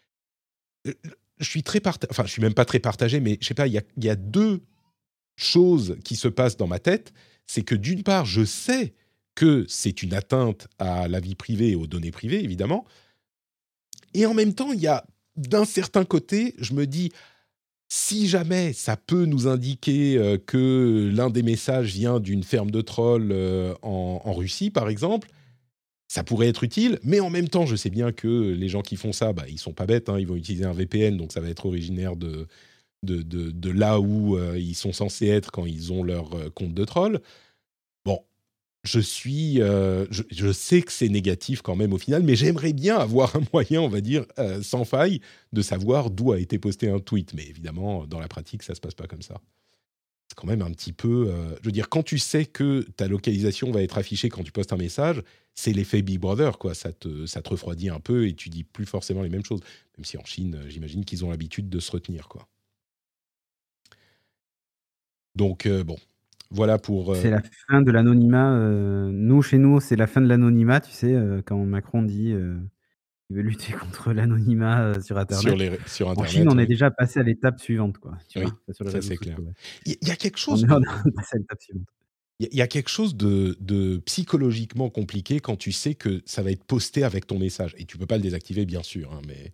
Euh, Je suis très partagé, enfin, je suis même pas très partagé, mais je sais pas, il y a, il y a deux choses qui se passent dans ma tête. C'est que d'une part, je sais que c'est une atteinte à la vie privée et aux données privées, évidemment. Et en même temps, il y a, d'un certain côté, je me dis, si jamais ça peut nous indiquer euh, que l'un des messages vient d'une ferme de trolls euh, en, en Russie, par exemple, ça pourrait être utile. Mais en même temps, je sais bien que les gens qui font ça, bah, ils sont pas bêtes, hein, ils vont utiliser un V P N, donc ça va être originaire de, de, de, de là où euh, ils sont censés être quand ils ont leur euh, compte de troll. Bon, je suis, euh, je, je sais que c'est négatif quand même au final, mais j'aimerais bien avoir un moyen, on va dire, euh, sans faille, de savoir d'où a été posté un tweet. Mais évidemment, dans la pratique, ça se passe pas comme ça. c'est quand même un petit peu... euh, je veux dire, quand tu sais que ta localisation va être affichée quand tu postes un message, c'est l'effet Big Brother, quoi. Ça te, ça te refroidit un peu et tu dis plus forcément les mêmes choses. Même si en Chine, euh, j'imagine qu'ils ont l'habitude de se retenir, quoi. Donc, euh, bon, voilà pour... euh, C'est la fin de l'anonymat. euh, Nous, chez nous, c'est la fin de l'anonymat, tu sais, euh, quand Macron dit euh, qu'il veut lutter contre l'anonymat euh, sur sur, Internet. les, ré- sur En Chine, Internet, on est oui. déjà passé à l'étape suivante, quoi, tu vois, Oui, enfin, sur les ça réseaux c'est clair. sociaux. Ouais. Il y, il y a quelque On chose est de... on est passé à l'étape suivante. Il y a- il y a quelque chose de, de psychologiquement compliqué quand tu sais que ça va être posté avec ton message. Et tu peux pas le désactiver, bien sûr, hein, mais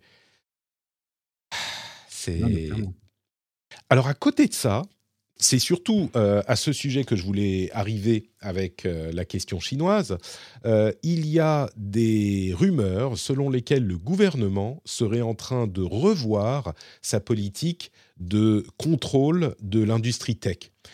Non, mais c'est... clairement. Alors, à côté de ça, c'est surtout euh, à ce sujet que je voulais arriver avec euh, la question chinoise. Euh, il y a des rumeurs selon lesquelles le gouvernement serait en train de revoir sa politique de contrôle de l'industrie tech.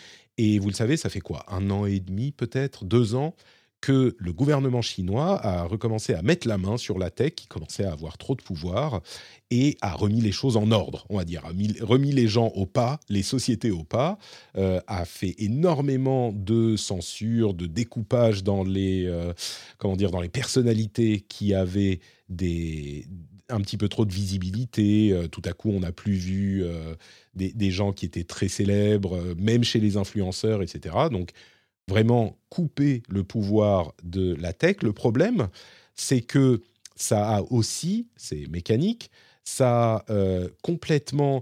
Et vous le savez, ça fait quoi? Un an et demi, peut-être, deux ans, que le gouvernement chinois a recommencé à mettre la main sur la tech, qui commençait à avoir trop de pouvoir, et a remis les choses en ordre, on va dire, a mis- remis les gens au pas, les sociétés au pas, euh, a fait énormément de censure, de découpage dans les, euh, comment dire, dans les personnalités qui avaient des, un petit peu trop de visibilité. Euh, tout à coup, on n'a plus vu euh, des, des gens qui étaient très célèbres, euh, même chez les influenceurs, et cetera. Donc, vraiment couper le pouvoir de la tech. Le problème, c'est que ça a aussi, c'est mécanique, ça a euh, complètement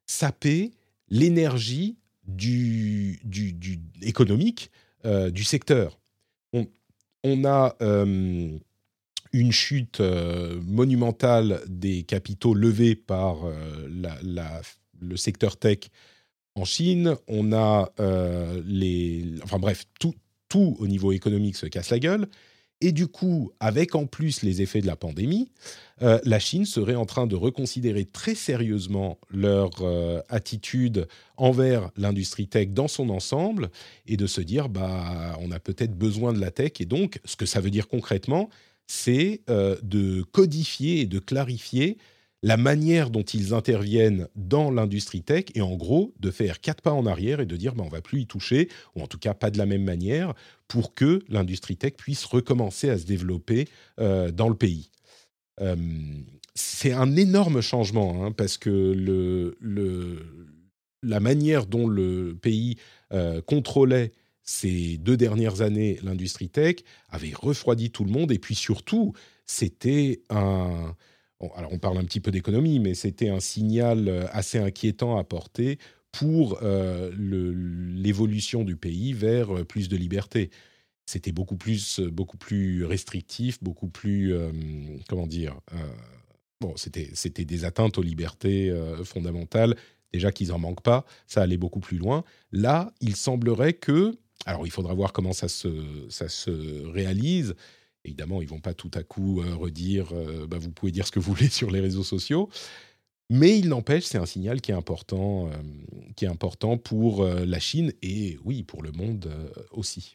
sapé l'énergie du, du, du- économique euh, du secteur. On, on a euh, une chute euh, monumentale des capitaux levés par euh, la- la- le secteur tech en Chine, on a euh, les... Enfin bref, tout, tout au niveau économique se casse la gueule. Et du coup, avec en plus les effets de la pandémie, euh, la Chine serait en train de reconsidérer très sérieusement leur euh, attitude envers l'industrie tech dans son ensemble et de se dire, bah, on a peut-être besoin de la tech. Et donc, ce que ça veut dire concrètement, c'est euh, de codifier et de clarifier la manière dont ils interviennent dans l'industrie tech et en gros de faire quatre pas en arrière et de dire bah, on va plus y toucher, ou en tout cas pas de la même manière, pour que l'industrie tech puisse recommencer à se développer euh, dans le pays. Euh, c'est un énorme changement hein, parce que le, le, la manière dont le pays euh, contrôlait ces deux dernières années l'industrie tech avait refroidi tout le monde et puis surtout c'était un... Bon, alors on parle un petit peu d'économie, mais c'était un signal euh, assez inquiétant à porter pour euh, le- l'évolution du pays vers euh, plus de liberté. C'était beaucoup plus, beaucoup plus restrictif, beaucoup plus, euh, comment dire, euh, bon, c'était, c'était des atteintes aux libertés euh, fondamentales. Déjà qu'ils en manquent pas, ça allait beaucoup plus loin. Là, il semblerait que, alors il faudra voir comment ça se, ça se réalise. Évidemment, ils vont pas tout à coup euh, redire, euh, bah, vous pouvez dire ce que vous voulez sur les réseaux sociaux, mais il n'empêche, c'est un signal qui est important, euh, qui est important pour euh, la Chine et oui, pour le monde euh, aussi.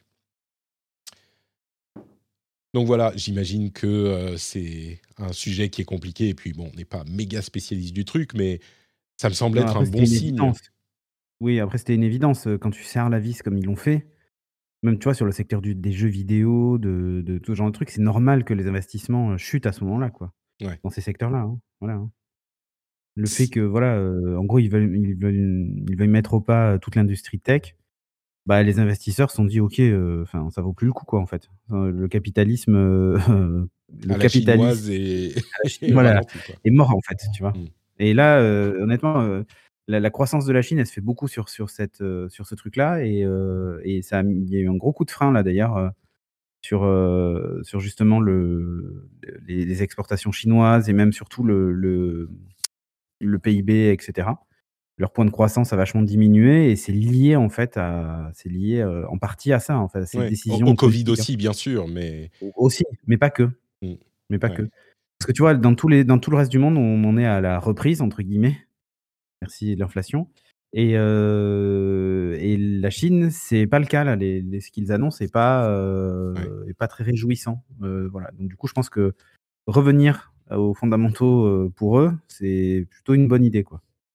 Donc voilà, j'imagine que euh, c'est un sujet qui est compliqué et puis bon, on n'est pas méga spécialiste du truc, mais ça me semble Non, être un après, c'était bon une signe. évidence. Oui, après, c'était une évidence. euh, Quand tu serres la vis comme ils l'ont fait, même, tu vois, sur le secteur du des jeux vidéo, de de tout ce genre de trucs, c'est normal que les investissements, heu, chutent à ce moment-là, quoi, Ouais. dans ces secteurs-là, hein. Voilà, hein. Le fait C- que, voilà, heu, en gros, ils veulent ils veulent ils veulent mettre au pas, heu, toute l'industrie tech, bah, les investisseurs se sont dit: «OK, heu, enfin, ça vaut plus le coup, quoi, en fait». Enfin, le capitalisme, heu, le À la capitalisme chinoise et, à la Chine, et voilà, ralenti, quoi. est mort, en fait, tu vois? Mm. Et là, heu, honnêtement, heu, la la croissance de la Chine, elle se fait beaucoup sur sur cette, heu, sur ce truc-là et heu et ça a mis il y a eu un gros coup de frein, là, d'ailleurs, heu, sur, heu, sur justement le les les exportations chinoises et même surtout le le le P I B et cetera. Leur point de croissance a vachement diminué et c'est lié, en fait, à c'est lié, heu, en partie à ça, en fait, à ces Ouais. Au, au décisions Covid politiques, hein. aussi, bien sûr, mais Au Aussi, mais pas que, mm. mais pas que. Ouais. Parce que tu vois, dans tous les dans tout le reste du monde, on en est à la «reprise» entre guillemets, merci l'inflation et heu et la Chine, c'est pas le cas là. Les les ce qu'ils annoncent est pas, Ouais. heu, est pas très réjouissant, heu, voilà. Donc du coup, je pense que revenir, heu, aux fondamentaux, heu, pour eux, c'est plutôt une bonne idée, quoi.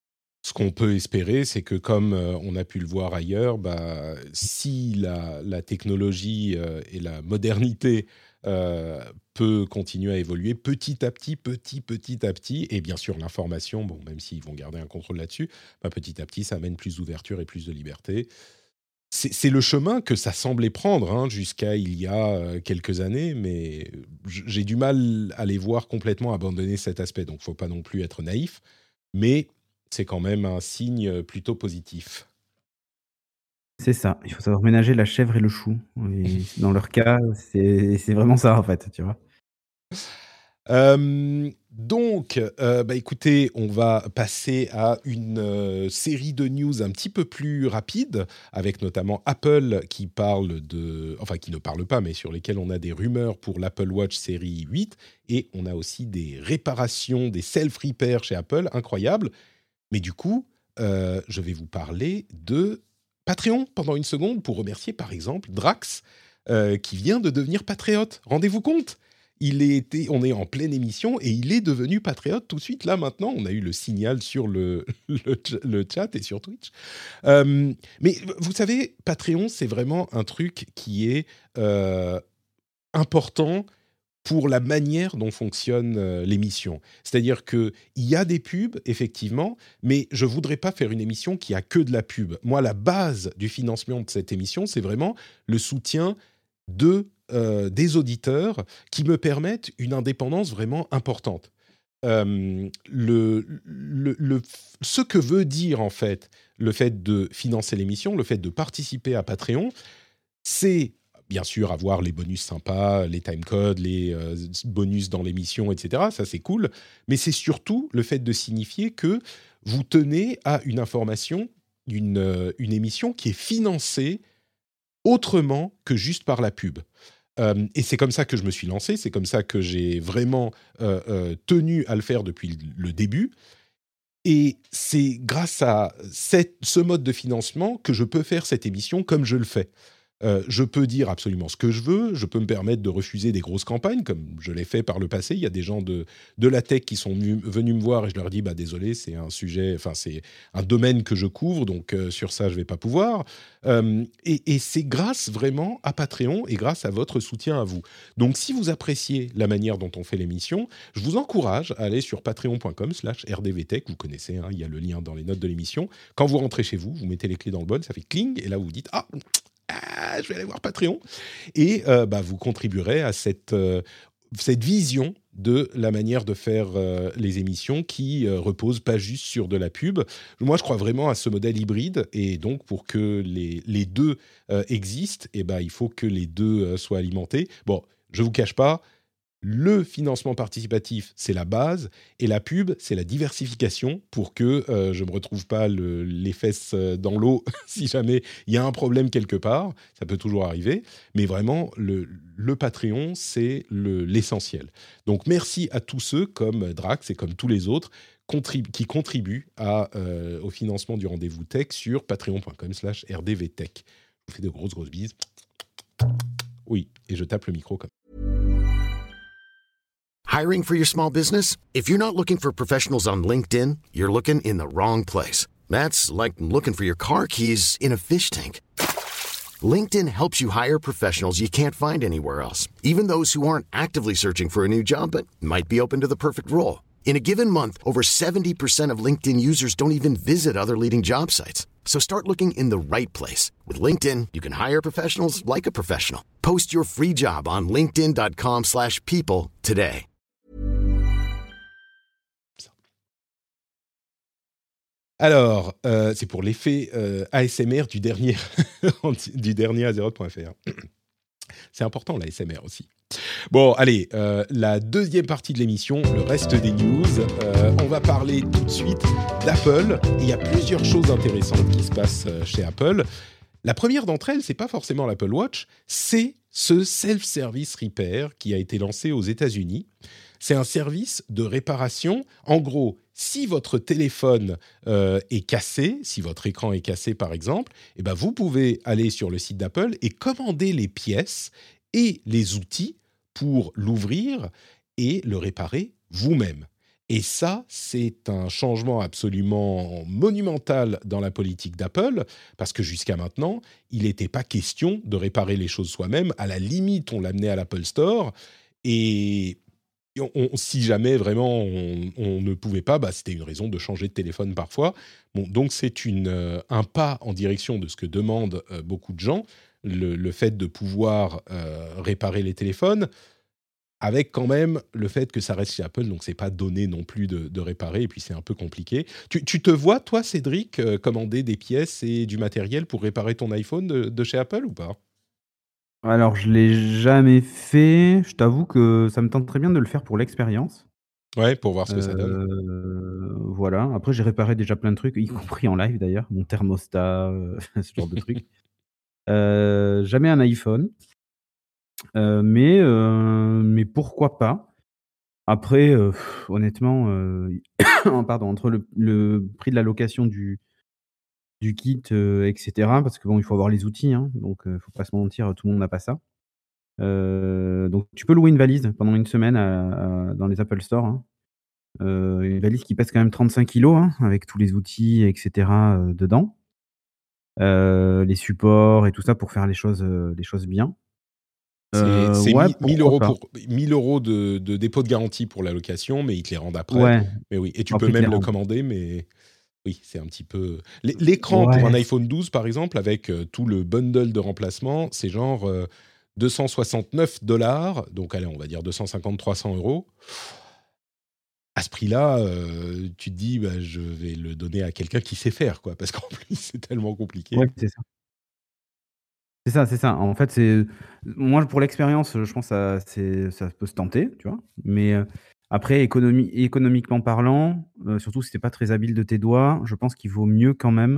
Ce qu'on peut espérer, c'est que comme euh, on a pu le voir ailleurs, bah, si la, la technologie euh, et la modernité euh, peut continuer à évoluer petit à petit, petit, petit à petit, et bien sûr l'information, bon, même s'ils vont garder un contrôle là-dessus, bah, petit à petit, ça amène plus d'ouverture et plus de liberté. C'est, c'est le chemin que ça semblait prendre hein, jusqu'à il y a euh, quelques années, mais j'ai du mal à les voir complètement abandonner cet aspect, donc il ne faut pas non plus être naïf, mais c'est quand même un signe plutôt positif. C'est ça, il faut savoir ménager la chèvre et le chou et dans leur cas, c'est c'est vraiment ça, en fait, tu vois? Euh, donc, euh, bah écoutez, on va passer à une euh, série de news un petit peu plus rapide, avec notamment Apple qui parle de, enfin qui ne parle pas, mais sur lesquels on a des rumeurs pour l'Apple Watch série huit, et on a aussi des réparations, des self-repairs chez Apple, incroyable. Mais du coup, euh, je vais vous parler de Patreon pendant une seconde pour remercier par exemple Drax, euh, qui vient de devenir patriote. Rendez-vous compte, il est été, on est en pleine émission et il est devenu patriote tout de suite. Là maintenant, on a eu le signal sur le, le, le chat et sur Twitch. Euh, mais vous savez, Patreon, c'est vraiment un truc qui est euh, important pour la manière dont fonctionne euh, l'émission. C'est-à-dire qu'il y a des pubs, effectivement, mais je ne voudrais pas faire une émission qui a que de la pub. Moi, la base du financement de cette émission, c'est vraiment le soutien de, euh, des auditeurs qui me permettent une indépendance vraiment importante. Euh, le, le, le, ce que veut dire, en fait, le fait de financer l'émission, le fait de participer à Patreon, c'est bien sûr avoir les bonus sympas, les timecodes, les euh, bonus dans l'émission, et cetera. Ça, c'est cool. Mais c'est surtout le fait de signifier que vous tenez à une information, une, euh, une émission qui est financée autrement que juste par la pub. Euh, et c'est comme ça que je me suis lancé, c'est comme ça que j'ai vraiment euh, euh, tenu à le faire depuis le début. Et c'est grâce à cette, ce mode de financement que je peux faire cette émission comme je le fais. Euh, je peux dire absolument ce que je veux, je peux me permettre de refuser des grosses campagnes, comme je l'ai fait par le passé. Il y a des gens de, de la tech qui sont venus, venus me voir et je leur dis bah, « Désolé, c'est un sujet, enfin c'est un domaine que je couvre, donc euh, sur ça, je ne vais pas pouvoir. Euh, » et, et c'est grâce vraiment à Patreon et grâce à votre soutien à vous. Donc, si vous appréciez la manière dont on fait l'émission, je vous encourage à aller sur patreon.com slash rdvtech. Vous connaissez, hein, il y a le lien dans les notes de l'émission. Quand vous rentrez chez vous, vous mettez les clés dans le bol, ça fait cling, et là, vous vous dites « Ah !» Ah, je vais aller voir Patreon. Et euh, bah, vous contribuerez à cette, euh, cette vision de la manière de faire euh, les émissions qui euh, repose pas juste sur de la pub. Moi, je crois vraiment à ce modèle hybride. Et donc, pour que les, les deux euh, existent, eh ben, il faut que les deux euh, soient alimentés. Bon, je ne vous cache pas, le financement participatif, c'est la base, et la pub, c'est la diversification pour que euh, je ne me retrouve pas le, les fesses dans l'eau si jamais il y a un problème quelque part. Ça peut toujours arriver, mais vraiment, le, le Patreon, c'est le, l'essentiel. Donc, merci à tous ceux comme Drax et comme tous les autres contrib- qui contribuent à, euh, au financement du rendez-vous tech sur patreon.com slash rdvtech. Je vous fais de grosses, grosses bises. Oui, et je tape le micro comme Hiring for your small business? If you're not looking for professionals on LinkedIn, you're looking in the wrong place. That's like looking for your car keys in a fish tank. LinkedIn helps you hire professionals you can't find anywhere else, even those who aren't actively searching for a new job but might be open to the perfect role. In a given month, over seventy percent of LinkedIn users don't even visit other leading job sites. So start looking in the right place. With LinkedIn, you can hire professionals like a professional. Post your free job on linkedin.com slash people today. Alors, euh, c'est pour l'effet euh, A S M R du dernier, du dernier Azeroth point F R. C'est important, l'A S M R aussi. Bon, allez, euh, la deuxième partie de l'émission, le reste des news. Euh, on va parler tout de suite d'Apple. Il y a plusieurs choses intéressantes qui se passent chez Apple. La première d'entre elles, c'est pas forcément l'Apple Watch, c'est ce self-service repair qui a été lancé aux États-Unis. C'est un service de réparation. En gros, si votre téléphone euh, est cassé, si votre écran est cassé par exemple, eh ben vous pouvez aller sur le site d'Apple et commander les pièces et les outils pour l'ouvrir et le réparer vous-même. Et ça, c'est un changement absolument monumental dans la politique d'Apple, parce que jusqu'à maintenant, il n'était pas question de réparer les choses soi-même. À la limite, on l'amenait à l'Apple Store, et on, on, si jamais vraiment on, on ne pouvait pas, bah, c'était une raison de changer de téléphone parfois. Bon, donc c'est une, euh, un pas en direction de ce que demandent euh, beaucoup de gens, le, le fait de pouvoir euh, réparer les téléphones, avec quand même le fait que ça reste chez Apple, donc c'est pas donné non plus de, de réparer, et puis c'est un peu compliqué. Tu, tu te vois, toi, Cédric, euh, commander des pièces et du matériel pour réparer ton iPhone de, de chez Apple ou pas? Alors, je l'ai jamais fait. Je t'avoue que ça me tente très bien de le faire pour l'expérience. Ouais, pour voir ce que ça donne. Heu, voilà. Après, j'ai réparé déjà plein de trucs, y compris en live d'ailleurs, mon thermostat, heu, ce genre de trucs. Heu, jamais un iPhone, heu, mais heu, mais pourquoi pas? Après, heu, honnêtement, heu, pardon, entre le le prix de la location du du kit, heu, et cetera, parce que bon, il faut avoir les outils, hein, donc heu, faut pas se mentir, tout le monde n'a pas ça. Heu, donc tu peux louer une valise pendant une semaine à à dans les Apple Store, hein. Heu, une valise qui pèse quand même trente-cinq kilogrammes, hein, avec tous les outils et cetera, heu, dedans. Heu, les supports et tout ça pour faire les choses, heu, les choses bien. C'est Heu, c'est ouais, mi- mille pourquoi euros pas. pour mille euros de, de dépôt de garantie pour la location, mais ils te les rendent après. Ouais, Mais oui, et tu peux après même le clairement. commander, mais oui, c'est un petit peu. L'é- L'écran pour un Ouais, iPhone douze, par exemple, avec euh, tout le bundle de remplacement, c'est genre euh, deux cent soixante-neuf dollars. Donc, allez, on va dire deux cent cinquante trois cents euros. À ce prix-là, euh, tu te dis, bah, je vais le donner à quelqu'un qui sait faire, quoi, parce qu'en plus, c'est tellement ouais, compliqué. c'est ça. C'est ça, c'est ça. En fait, c'est moi, pour l'expérience, je pense ça c'est ça peut se tenter, tu vois? Mais, heu, après économie économiquement parlant, heu, surtout si tu es pas très habile de tes doigts, je pense qu'il vaut mieux quand même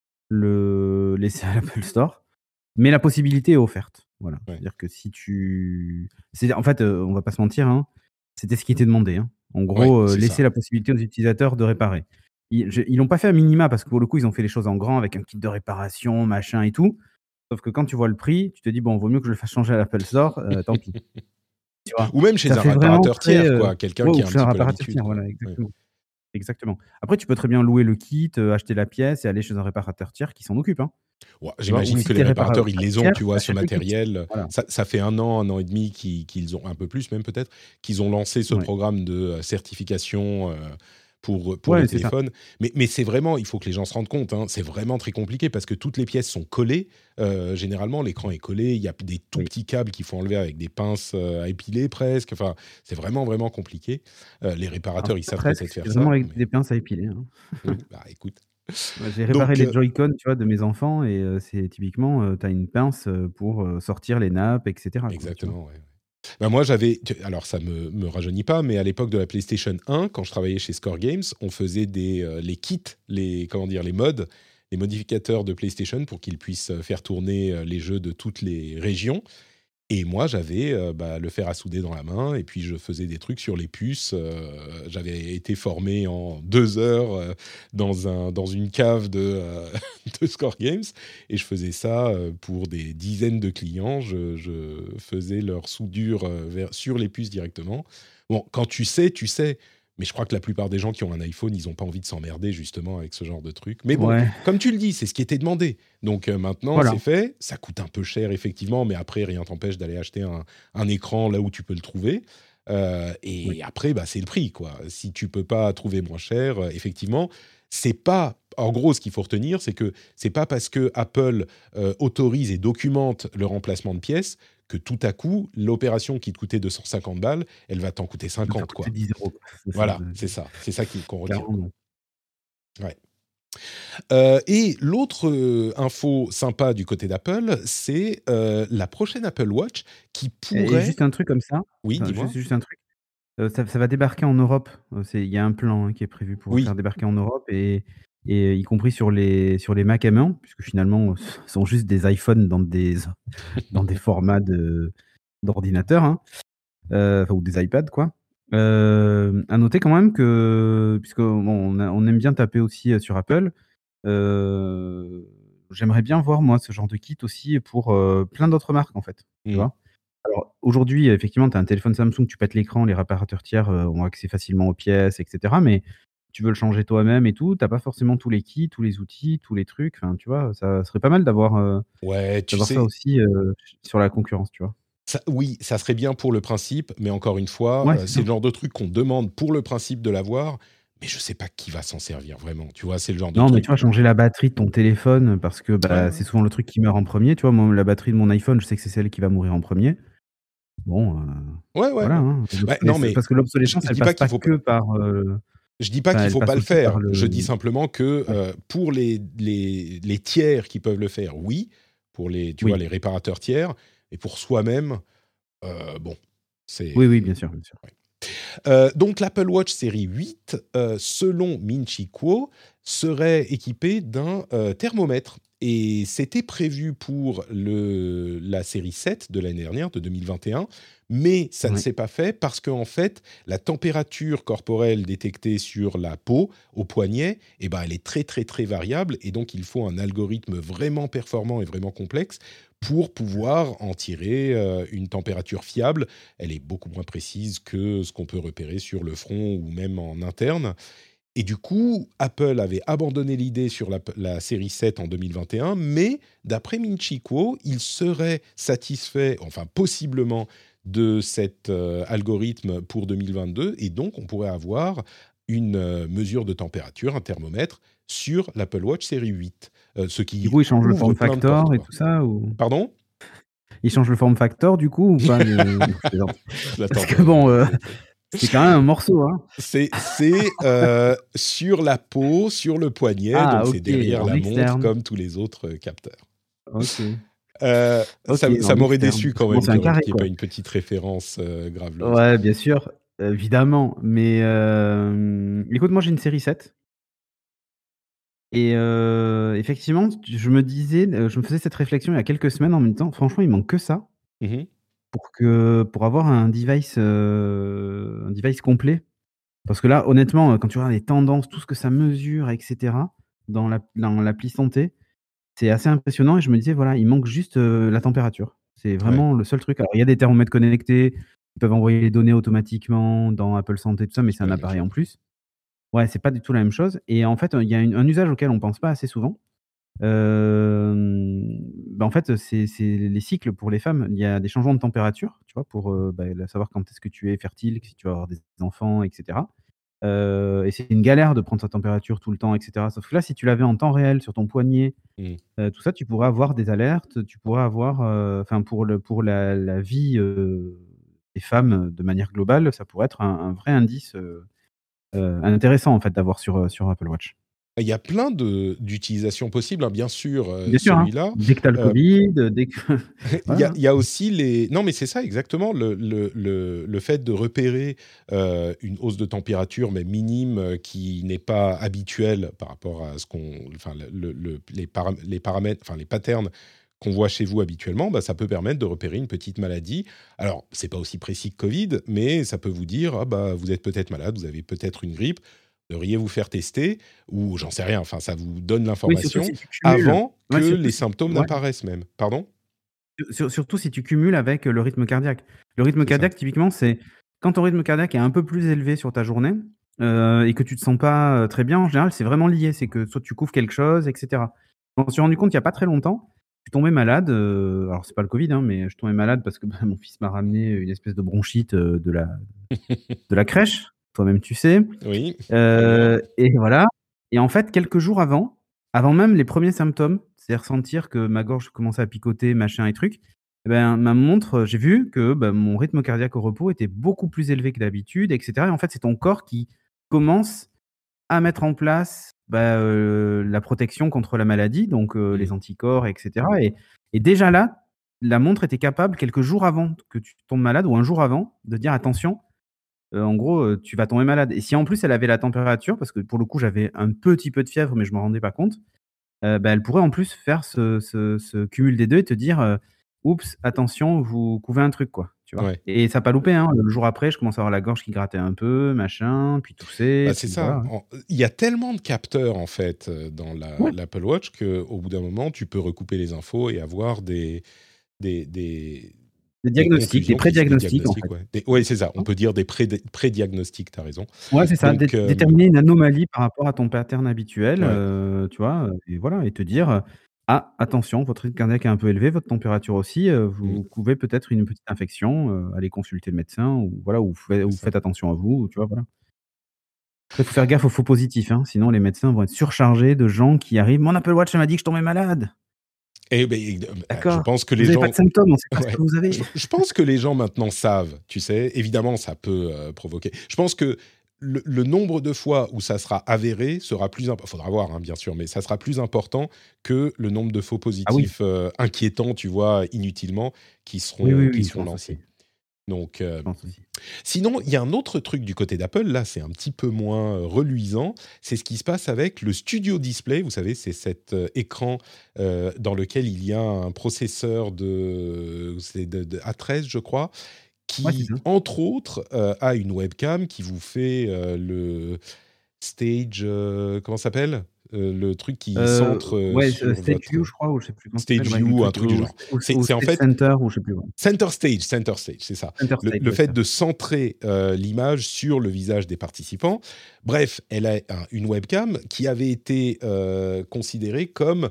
le laisser à l'Apple Store. Mais la possibilité est offerte. Voilà. Ouais, C'est-à-dire que si tu c'est en fait, heu, on va pas se mentir, hein, c'était ce qui était demandé, hein. En ouais, gros, heu, c'est laisser ça. la possibilité aux utilisateurs de réparer. Ils je ils l'ont pas fait à minima parce que pour le coup, ils ont fait les choses en grand avec un kit de réparation, machin et tout. Sauf que quand tu vois le prix, tu te dis: «Bon, vaut mieux que je le fasse changer à l'Apple Store, heu, tant pis». Tu vois? Ou même Ça chez un fait vraiment réparateur très, tiers, heu quoi, quelqu'un ouais, qui ou a un chez un petit peu réparateur l'habitude, tiers, quoi. voilà, Ouais. exactement. Exactement. Après, tu peux très bien louer le kit, heu, acheter la pièce et aller chez un réparateur tiers qui s'en occupe, hein. Ouais, Tu vois? Ou j'imagine si que tu les es réparateur réparateurs, ils les ont, tiers, tu tu vois, ce achètes le kit. matériel. Voilà. Ça, ça fait un an, un an et demi qu'ils qu'ils ont, un peu plus même peut-être, qu'ils ont lancé ce Ouais. programme de euh, certification euh, pour, pour les Ouais, c'est ça. téléphones. Mais, mais c'est vraiment, il faut que les gens se rendent compte, hein, c'est vraiment très compliqué parce que toutes les pièces sont collées. Euh, généralement, l'écran est collé, il y a des tout Oui. petits câbles qu'il faut enlever avec des pinces euh, à épiler presque. Enfin, c'est vraiment, vraiment compliqué. Euh, les Alors réparateurs, ils pas savent presque, peut-être faire c'est vraiment ça, avec mais des pinces à épiler, hein. oui, bah écoute. Ouais, j'ai réparé Donc, les euh, Joy-Con, tu vois, de mes enfants et heu, c'est typiquement, heu, tu as une pince, heu, pour, heu, sortir les nappes et cetera, quoi, tu vois? exactement, ouais. Bah moi, j'avais. tu- Alors, ça me, me rajeunit pas, mais à l'époque de la PlayStation un, quand je travaillais chez Score Games, on faisait des, euh, les kits, les, comment dire, les mods, les modificateurs de PlayStation pour qu'ils puissent euh, faire tourner euh, les jeux de toutes les régions. Et moi, j'avais euh, bah, le fer à souder dans la main, et puis je faisais des trucs sur les puces. euh, j'avais été formé en deux heures euh, dans, un, dans une cave de, euh, de Score Games, et je faisais ça euh, pour des dizaines de clients. Je, je faisais leur soudure euh, vers, sur les puces directement. Bon, quand tu sais, tu sais. Mais je crois que la plupart des gens qui ont un iPhone, ils n'ont pas envie de s'emmerder justement avec ce genre de truc. Mais bon, Ouais, comme tu le dis, c'est ce qui était demandé. Donc euh, maintenant, voilà. c'est fait. Ça coûte un peu cher, effectivement, mais après, rien t'empêche d'aller acheter un, un écran là où tu peux le trouver. Euh, Oui. et après, bah, c'est le prix, quoi. Si tu peux pas trouver moins cher, euh, effectivement, c'est pas. En gros, ce qu'il faut retenir, c'est que c'est pas parce que Apple euh, autorise et documente le remplacement de pièces que tout à coup, l'opération qui te coûtait deux cent cinquante balles, elle va t'en coûter Ça t'a cinquante, coûté quoi. dix euros €. C'est ça, Voilà, c'est c'est ça. C'est ça qui- qu'on retient, clairement quoi. non. Ouais. Euh, et l'autre euh, info sympa du côté d'Apple, c'est euh, la prochaine Apple Watch qui Et et pourrait. juste un truc comme ça, Oui, enfin, juste dis-moi. juste un truc, heu, ça ça va débarquer en Europe, heu, c'est il y a un plan, hein, qui est prévu pour le Oui, faire débarquer en Europe et et euh, y compris sur les sur les Mac M un puisque finalement, heu, ce sont juste des iPhones dans des dans des formats de d'ordinateurs, hein, heu, enfin ou des iPads quoi. Hem, à noter quand même que puisque bon, on a on aime bien taper aussi, heu, sur Apple, heu, j'aimerais bien voir moi ce genre de kit aussi pour, heu, plein d'autres marques en fait, tu mmh, vois? Alors aujourd'hui, effectivement, tu as un téléphone Samsung, tu pètes l'écran, les réparateurs tiers, heu, ont accès facilement aux pièces et cetera, mais tu veux le changer toi-même et tout, tu as pas forcément tous les kits, tous les outils, tous les trucs, enfin, tu vois? Ça serait pas mal d'avoir, heu, Ouais, tu d'avoir ça sais, aussi, heu, sur la concurrence, tu vois? ça oui, ça serait bien pour le principe, mais encore une fois, Ouais, heu, c'est c'est ça. le genre de truc qu'on demande pour le principe de l'avoir, mais je sais pas qui va s'en servir vraiment, tu vois? C'est le genre de Non, mais tu truc, vois, changer la batterie de ton téléphone parce que, ouais, bah, ouais. c'est souvent le truc qui meurt en premier. Tu vois? Moi, la batterie de mon iPhone, je sais que c'est celle qui va mourir en premier. Bon, heu, Ouais, ouais, voilà, ouais. hein, Bah, non, l'obsolescence mais parce que je l'obsolescence, je elle dis pas passe qu'il pas faut pas que par, heu, je dis pas enfin, qu'il elle faut pas passe le aussi par faire. le Je dis simplement que, ouais, heu, pour les les les tiers qui peuvent le faire, oui, pour les tu vois, oui. les réparateurs tiers et pour soi-même, heu, bon, Oui, oui, c'est bien sûr, bien sûr. ouais. Heu, donc l'Apple Watch série huit, heu, selon Min-Chi Kuo, serait équipé d'un, heu, thermomètre et c'était prévu pour le la série sept de l'année dernière, de deux mille vingt et un, mais ça ne Ouais. s'est pas fait parce qu'en fait, la température corporelle détectée sur la peau, au poignet, eh ben, elle est très, très, très variable et donc il faut un algorithme vraiment performant et vraiment complexe pour pouvoir en tirer, heu, une température fiable. Elle est beaucoup moins précise que ce qu'on peut repérer sur le front ou même en interne. Et du coup, Apple avait abandonné l'idée sur la, la série sept en deux mille vingt et un, mais d'après Min-Chi Kuo, il serait satisfait, enfin possiblement, de cet euh, algorithme pour deux mille vingt-deux, et donc on pourrait avoir une euh, mesure de température, un thermomètre, sur l'Apple Watch série huit, euh, ce Du qui coup, ils changent le ouvre form plein de portes, factor et quoi. tout ça ou? Pardon? Ils changent le form factor du coup ou pas de non, je plaisante. Je Parce l'attendais, que bon, ouais, heu, c'était c'est quand même un morceau, hein? C'est c'est, heu, sur la peau, sur le poignet, Ah donc c'est OK, derrière en la montre externe. comme tous les autres, heu, capteurs. OK. Heu, OK, ça ça en m'aurait externe. déçu Parce quand que bon, même c'est qu'il un y aurait carré, qu'il y ait pas quoi. une petite référence, heu, graveleuse. Ouais, bien sûr, évidemment, mais hem, écoute, moi, j'ai une série sept et heu, effectivement, t je me disais, heu, je me faisais cette réflexion il y a quelques semaines en même temps, franchement, il manque que ça Mmh mh. pour que pour avoir un device, heu, un device complet. Parce que là, honnêtement, heu, quand tu regardes les tendances, tout ce que ça mesure et cetera, dans l'app dans l'appli santé, c'est assez impressionnant et je me disais, voilà, il manque juste, heu, la température. C'est Ouais, vraiment le seul truc. Alors, il y a des thermomètres connectés, ils peuvent envoyer les données automatiquement dans Apple Santé, tout ça, mais c'est c'est pas un la même appareil en chose. plus. Ouais, c'est pas du tout la même chose et en fait, il y a une un usage auquel on pense pas assez souvent. Hem, bah, en fait, c'est c'est les cycles pour les femmes. Il y a des changements de température, tu vois? Pour, heu, bah, la savoir quand est-ce que tu es fertile, si tu vas avoir des enfants et cetera. Heu et c'est une galère de prendre sa température tout le temps et cetera. Sauf que là, si tu l'avais en temps réel sur ton poignet, Mmh. heu, tout ça, tu pourrais avoir des alertes, tu pourrais avoir, heu, enfin pour le pour la la vie, heu, des femmes, heu, de manière globale, ça pourrait être un un vrai indice, heu heu, intéressant en fait d'avoir sur, heu, sur Apple Watch. Il y a plein de d'utilisations possibles, hein, bien sûr, heu, Bien sûr, hein, celui-là. dès que tu as le Heu Covid, heu, dès que Il voilà, y a hein. il y a aussi les non, mais c'est ça exactement, le le le le fait de repérer, heu, une hausse de température, mais minime, heu, qui n'est pas habituelle par rapport à ce qu'on enfin le le les param les paramètres, enfin les patterns qu'on voit chez vous habituellement, bah, ça peut permettre de repérer une petite maladie. Alors, c'est pas aussi précis que Covid, mais ça peut vous dire: «Ah bah, vous êtes peut-être malade, vous avez peut-être une grippe, devriez vous faire tester» ou j'en sais rien, enfin ça vous donne Oui, surtout l'information si tu cumules. avant que Ouais, surtout les si symptômes ouais, n'apparaissent même. Pardon? sur surtout si tu cumules avec, heu, le rythme cardiaque. Le rythme C'est ça. cardiaque, typiquement, c'est quand ton rythme cardiaque est un peu plus élevé sur ta journée, heu et que tu te sens pas, heu, très bien, en général, c'est vraiment lié. C'est que soit tu couvres quelque chose et cetera. Je m'en suis rendu compte il y a pas très longtemps. Je suis tombé malade, heu, alors c'est pas le Covid, hein, mais je suis tombé malade parce que, bah, mon fils m'a ramené une espèce de bronchite, heu, de la de la crèche. Toi-même, tu sais. Oui, très bien. Heu et voilà et en fait, quelques jours avant, avant même les premiers symptômes, c'est-à-dire sentir que ma gorge commençait à picoter, machin et truc, et ben, ma montre, heu, j'ai vu que, bah, mon rythme cardiaque au repos était beaucoup plus élevé que d'habitude et cetera et en fait, c'est ton corps qui commence à mettre en place, bah, heu, la protection contre la maladie, donc heu, Mmh. les anticorps et cetera et et déjà là, la montre était capable quelques jours avant que tu tombes malade ou un jour avant, de dire: «Attention, Heu, en gros, heu, tu vas tomber malade et si en plus elle avait la température, parce que pour le coup j'avais un petit peu de fièvre, mais je m'en rendais pas compte, heu, bah, elle pourrait en plus faire ce ce ce cumul des deux et te dire, heu: «Oups, attention, vous couvez un truc», quoi, tu vois? Ouais. Et ça a pas loupé, hein, le jour après, je commence à avoir la gorge qui grattait un peu, machin, puis Bah, tousser, c'est puis ça. voilà, ouais. En il y a tellement de capteurs, en fait, heu, dans la Ouais, l'Apple Watch qu'au bout d'un moment, tu peux recouper les infos et avoir des des des Des des diagnostics, des conclusions, qui, des pré-diagnostics, en diagnostics, fait. ouais. Des, ouais, c'est ça. On peut dire des pré, pré-diagnostics, tu as raison. Ouais, c'est ça, dé Donc, euh, déterminer une anomalie par rapport à ton pattern habituel, ouais. heu, tu vois? Et voilà et te dire, heu: «Ah attention, votre rythme cardiaque est un peu élevé, votre température aussi, heu, Mm, vous couvez peut-être une petite infection, heu, allez consulter le médecin» ou voilà, ou fai c'est ou ça. «Faites attention à vous», tu vois? Voilà. Après, il faut faire gaffe aux faux positifs, hein, sinon les médecins vont être surchargés de gens qui arrivent: «Mon Apple Watch, elle m'a dit que je tombais malade». Et ben, euh, je D'accord, pense que les vous avez pas gens, de symptômes, on sait pas ce que ouais, vous avez. je, je pense que les gens maintenant savent, tu sais. Évidemment, ça peut euh, provoquer. Je pense que le, le nombre de fois où ça sera avéré sera plus important. Faudra voir, hein, bien sûr, mais ça sera plus important que le nombre de faux Ah oui, positifs euh, inquiétants, tu vois, inutilement, qui oui, oui, seront qui oui, je seront pense lancés. aussi, Donc, euh, je pense aussi. sinon, il y a un autre truc du côté d'Apple, là c'est un petit peu moins euh, reluisant, c'est ce qui se passe avec le Studio Display, vous savez, c'est cet euh, écran euh, dans lequel il y a un processeur de, c'est de, de A treize, je crois, Ouais, c'est qui, ça. entre autres, euh, a une webcam qui vous fait euh, le stage, euh, comment ça s'appelle? Euh, le truc qui Heu, centre euh, ouais, heu, sur Stage votre View, je crois, ou je sais plus comment ça s'appelle, stage ouais, le view, un truc truc du ou genre. ou C'est, ou c'est en Stage fait Center ou je sais plus, ouais. Center Stage, Center Stage, c'est ça. Center Le, Stage, le ouais, c'est fait ça. de centrer euh, l'image sur le visage des participants. Bref, elle a un- une webcam qui avait été euh, considérée comme